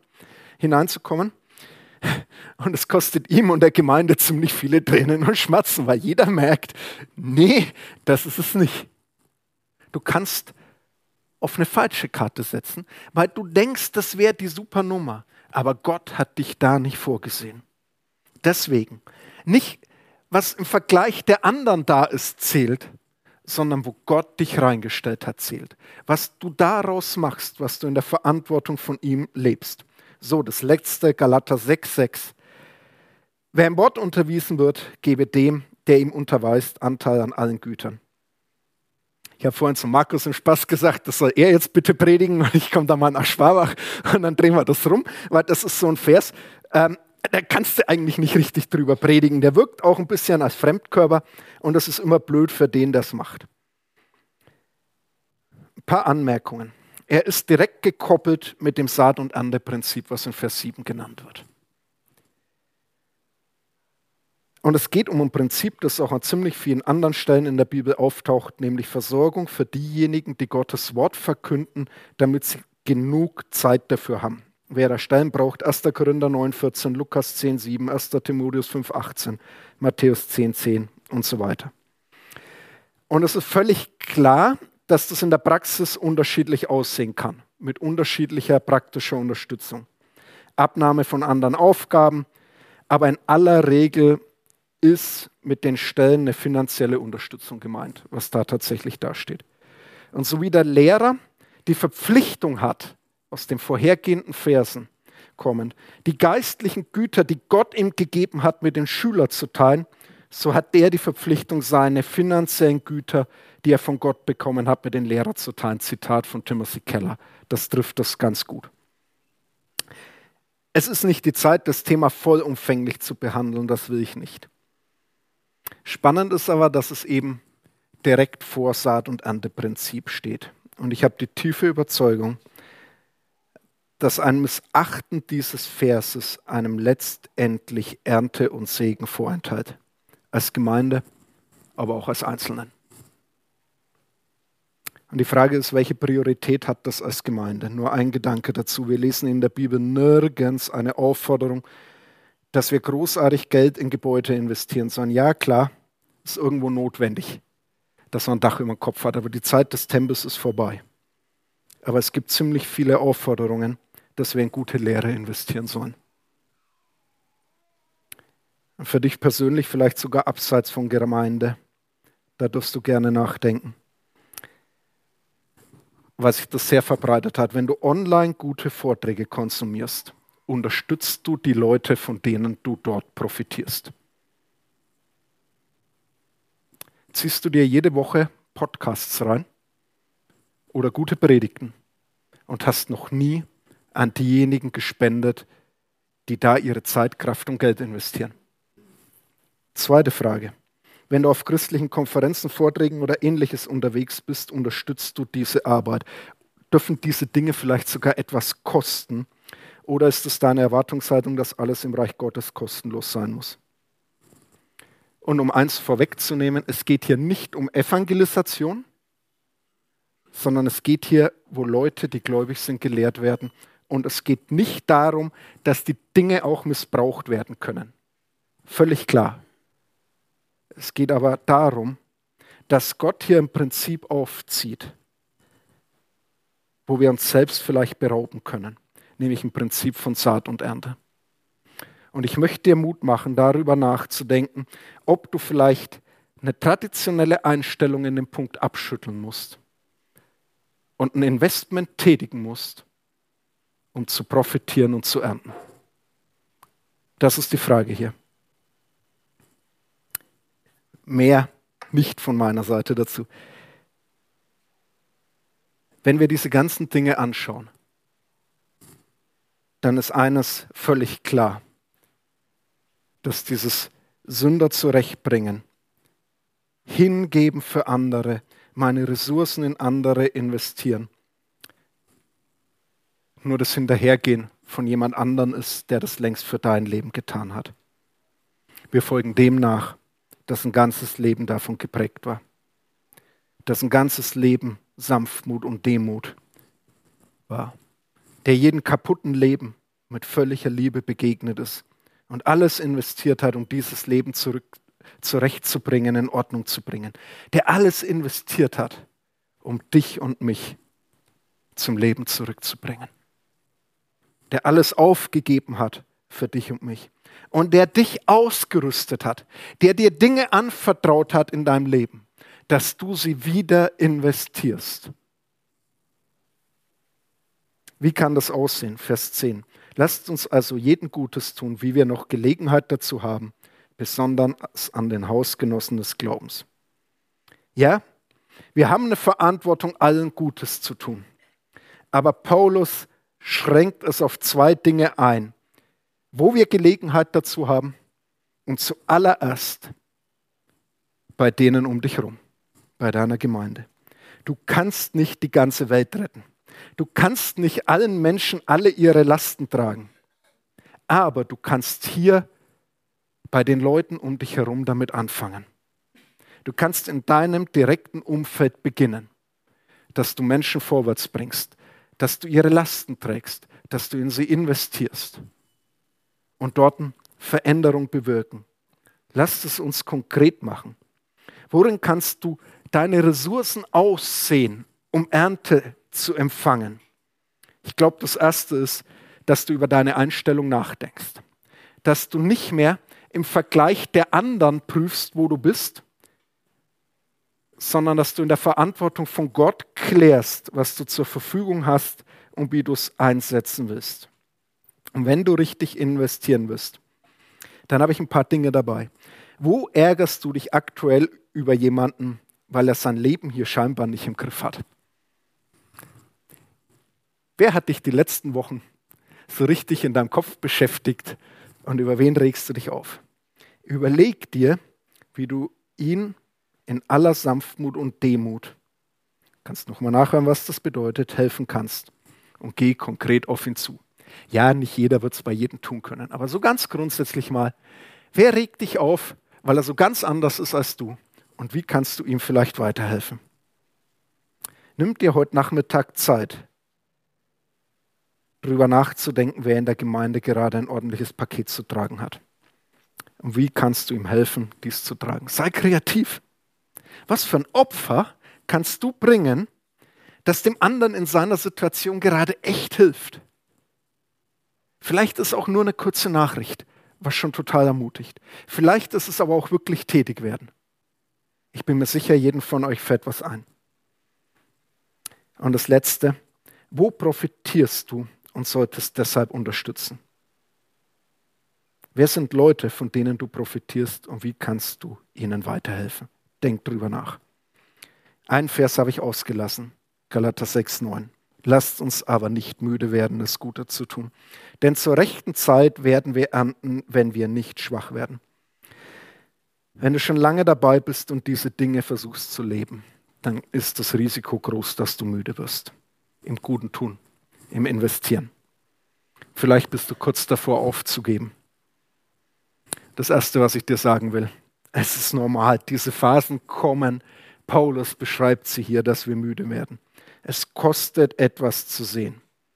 Und es kostet ihm und der Gemeinde ziemlich viele Tränen und Schmerzen, weil jeder merkt, nee, das ist es nicht. Du kannst auf eine falsche Karte setzen, weil du denkst, das wäre die super Nummer. Aber Gott hat dich da nicht vorgesehen. Deswegen, nicht was im Vergleich der anderen da ist, zählt, sondern wo Gott dich reingestellt hat, zählt. Was du daraus machst, was du in der Verantwortung von ihm lebst. So, das letzte, Galater 6,6. Wer im Wort unterwiesen wird, gebe dem, der ihm unterweist, Anteil an allen Gütern. Ich habe vorhin zu Markus im Spaß gesagt, das soll er jetzt bitte predigen und ich komme da mal nach Schwabach und dann drehen wir das rum, weil das ist so ein Vers, da kannst du eigentlich nicht richtig drüber predigen. Der wirkt auch ein bisschen als Fremdkörper und das ist immer blöd für den, der es macht. Ein paar Anmerkungen. Er ist direkt gekoppelt mit dem Saat- und Ernte-Prinzip, was in Vers 7 genannt wird. Und es geht um ein Prinzip, das auch an ziemlich vielen anderen Stellen in der Bibel auftaucht, nämlich Versorgung für diejenigen, die Gottes Wort verkünden, damit sie genug Zeit dafür haben. Wer da Stellen braucht, 1. Korinther 9,14, Lukas 10,7, 1. Timotheus 5,18, Matthäus 10,10 und so weiter. Und es ist völlig klar, dass das in der Praxis unterschiedlich aussehen kann, mit unterschiedlicher praktischer Unterstützung. Abnahme von anderen Aufgaben, aber in aller Regel ist mit den Stellen eine finanzielle Unterstützung gemeint, was da tatsächlich dasteht. Und so wie der Lehrer die Verpflichtung hat, aus den vorhergehenden Versen kommend, die geistlichen Güter, die Gott ihm gegeben hat, mit den Schülern zu teilen, so hat der die Verpflichtung, seine finanziellen Güter, die er von Gott bekommen hat, mit den Lehrern zu teilen. Zitat von Timothy Keller. Das trifft das ganz gut. Es ist nicht die Zeit, das Thema vollumfänglich zu behandeln, das will ich nicht. Spannend ist aber, dass es eben direkt vor Saat- und Ernteprinzip steht. Und ich habe die tiefe Überzeugung, dass ein Missachten dieses Verses einem letztendlich Ernte und Segen vorenthält. Als Gemeinde, aber auch als Einzelnen. Und die Frage ist, welche Priorität hat das als Gemeinde? Nur ein Gedanke dazu. Wir lesen in der Bibel nirgends eine Aufforderung, dass wir großartig Geld in Gebäude investieren, sondern ja, klar, ist irgendwo notwendig, dass man ein Dach über dem Kopf hat, aber die Zeit des Tempels ist vorbei. Aber es gibt ziemlich viele Aufforderungen, dass wir in gute Lehre investieren sollen. Und für dich persönlich vielleicht sogar abseits von Gemeinde, da darfst du gerne nachdenken. Weil sich das sehr verbreitet hat, wenn du online gute Vorträge konsumierst, unterstützt du die Leute, von denen du dort profitierst. Ziehst du dir jede Woche Podcasts rein oder gute Predigten und hast noch nie an diejenigen gespendet, die da ihre Zeit, Kraft und Geld investieren? Zweite Frage. Wenn du auf christlichen Konferenzen, Vorträgen oder Ähnliches unterwegs bist, unterstützt du diese Arbeit. Dürfen diese Dinge vielleicht sogar etwas kosten? Oder ist es deine Erwartungshaltung, dass alles im Reich Gottes kostenlos sein muss? Und um eins vorwegzunehmen, es geht hier nicht um Evangelisation, sondern es geht hier, wo Leute, die gläubig sind, gelehrt werden. Und es geht nicht darum, dass die Dinge auch missbraucht werden können. Völlig klar. Es geht aber darum, dass Gott hier im Prinzip aufzieht, wo wir uns selbst vielleicht berauben können, nämlich im Prinzip von Saat und Ernte. Und ich möchte dir Mut machen, darüber nachzudenken, ob du vielleicht eine traditionelle Einstellung in dem Punkt abschütteln musst und ein Investment tätigen musst, um zu profitieren und zu ernten. Das ist die Frage hier. Mehr nicht von meiner Seite dazu. Wenn wir diese ganzen Dinge anschauen, dann ist eines völlig klar, dass dieses Sünder zurechtbringen, hingeben für andere, meine Ressourcen in andere investieren, nur das Hinterhergehen von jemand anderem ist, der das längst für dein Leben getan hat. Wir folgen dem nach, dass ein ganzes Leben davon geprägt war. Dass ein ganzes Leben Sanftmut und Demut war. Der jeden kaputten Leben mit völliger Liebe begegnet ist und alles investiert hat, um dieses Leben zurechtzubringen, in Ordnung zu bringen. Der alles investiert hat, um dich und mich zum Leben zurückzubringen. Der alles aufgegeben hat für dich und mich. Und der dich ausgerüstet hat, der dir Dinge anvertraut hat in deinem Leben, dass du sie wieder investierst. Wie kann das aussehen? Vers 10. Lasst uns also jeden Gutes tun, wie wir noch Gelegenheit dazu haben, besonders an den Hausgenossen des Glaubens. Ja, wir haben eine Verantwortung, allen Gutes zu tun. Aber Paulus schränkt es auf 2 Dinge ein, wo wir Gelegenheit dazu haben und zuallererst bei denen um dich herum, bei deiner Gemeinde. Du kannst nicht die ganze Welt retten. Du kannst nicht allen Menschen alle ihre Lasten tragen. Aber du kannst hier bei den Leuten um dich herum damit anfangen. Du kannst in deinem direkten Umfeld beginnen, dass du Menschen vorwärts bringst, dass du ihre Lasten trägst, dass du in sie investierst und dort Veränderung bewirken. Lasst es uns konkret machen. Worin kannst du deine Ressourcen aussehen, um Ernte zu empfangen? Ich glaube, das Erste ist, dass du über deine Einstellung nachdenkst. Dass du nicht mehr im Vergleich der anderen prüfst, wo du bist, sondern dass du in der Verantwortung von Gott klärst, was du zur Verfügung hast und wie du es einsetzen willst. Und wenn du richtig investieren willst, dann habe ich ein paar Dinge dabei. Wo ärgerst du dich aktuell über jemanden, weil er sein Leben hier scheinbar nicht im Griff hat? Wer hat dich die letzten Wochen so richtig in deinem Kopf beschäftigt und über wen regst du dich auf? Überleg dir, wie du ihn in aller Sanftmut und Demut, kannst nochmal nachhören, was das bedeutet, helfen kannst und geh konkret auf ihn zu. Ja, nicht jeder wird es bei jedem tun können, aber so ganz grundsätzlich mal, wer regt dich auf, weil er so ganz anders ist als du und wie kannst du ihm vielleicht weiterhelfen? Nimm dir heute Nachmittag Zeit, darüber nachzudenken, wer in der Gemeinde gerade ein ordentliches Paket zu tragen hat. Und wie kannst du ihm helfen, dies zu tragen? Sei kreativ. Was für ein Opfer kannst du bringen, das dem anderen in seiner Situation gerade echt hilft? Vielleicht ist es auch nur eine kurze Nachricht, was schon total ermutigt. Vielleicht ist es aber auch wirklich tätig werden. Ich bin mir sicher, jedem von euch fällt was ein. Und das Letzte, wo profitierst du und solltest deshalb unterstützen? Wer sind Leute, von denen du profitierst und wie kannst du ihnen weiterhelfen? Denk drüber nach. Einen Vers habe ich ausgelassen, Galater 6,9. Lasst uns aber nicht müde werden, das Gute zu tun. Denn zur rechten Zeit werden wir ernten, wenn wir nicht schwach werden. Wenn du schon lange dabei bist und diese Dinge versuchst zu leben, dann ist das Risiko groß, dass du müde wirst. Im guten Tun, im Investieren. Vielleicht bist du kurz davor aufzugeben. Das Erste, was ich dir sagen will, es ist normal, diese Phasen kommen. Paulus beschreibt sie hier, dass wir müde werden. Es kostet etwas zu sehen.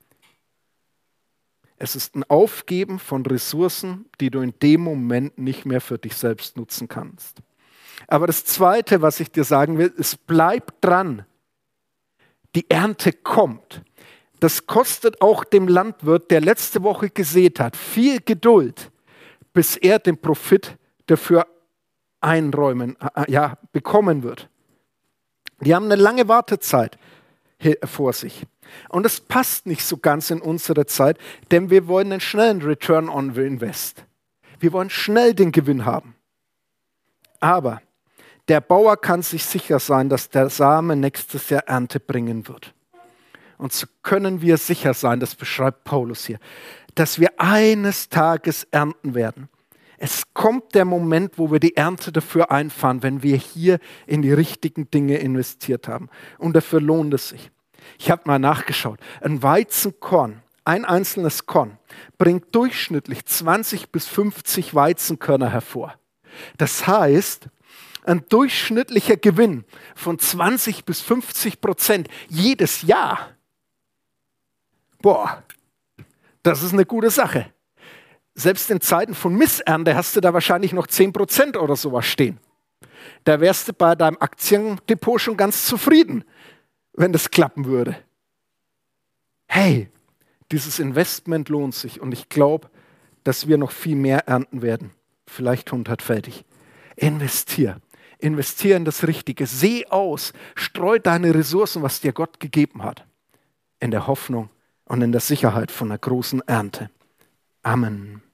Es ist ein Aufgeben von Ressourcen, die du in dem Moment nicht mehr für dich selbst nutzen kannst. Aber das Zweite, was ich dir sagen will, es bleibt dran. Die Ernte kommt. Das kostet auch dem Landwirt, der letzte Woche gesät hat, viel Geduld. bis er den Profit dafür bekommen wird. Die haben eine lange Wartezeit vor sich. Und es passt nicht so ganz in unsere Zeit, denn wir wollen einen schnellen Return on Invest. Wir wollen schnell den Gewinn haben. Aber der Bauer kann sich sicher sein, dass der Same nächstes Jahr Ernte bringen wird. Und so können wir sicher sein, das beschreibt Paulus hier, dass wir eines Tages ernten werden. Es kommt der Moment, wo wir die Ernte dafür einfahren, wenn wir hier in die richtigen Dinge investiert haben. Und dafür lohnt es sich. Ich habe mal nachgeschaut. Ein Weizenkorn, ein einzelnes Korn, bringt durchschnittlich 20 bis 50 Weizenkörner hervor. Das heißt, ein durchschnittlicher Gewinn von 20 bis 50% jedes Jahr. Boah, das ist eine gute Sache. Selbst in Zeiten von Missernte hast du da wahrscheinlich noch 10% oder sowas stehen. Da wärst du bei deinem Aktiendepot schon ganz zufrieden, wenn das klappen würde. Hey, dieses Investment lohnt sich und ich glaube, dass wir noch viel mehr ernten werden. Vielleicht 100-fältig. Investier in das Richtige. Seh aus, streu deine Ressourcen, was dir Gott gegeben hat. In der Hoffnung und in der Sicherheit von einer großen Ernte. Amen.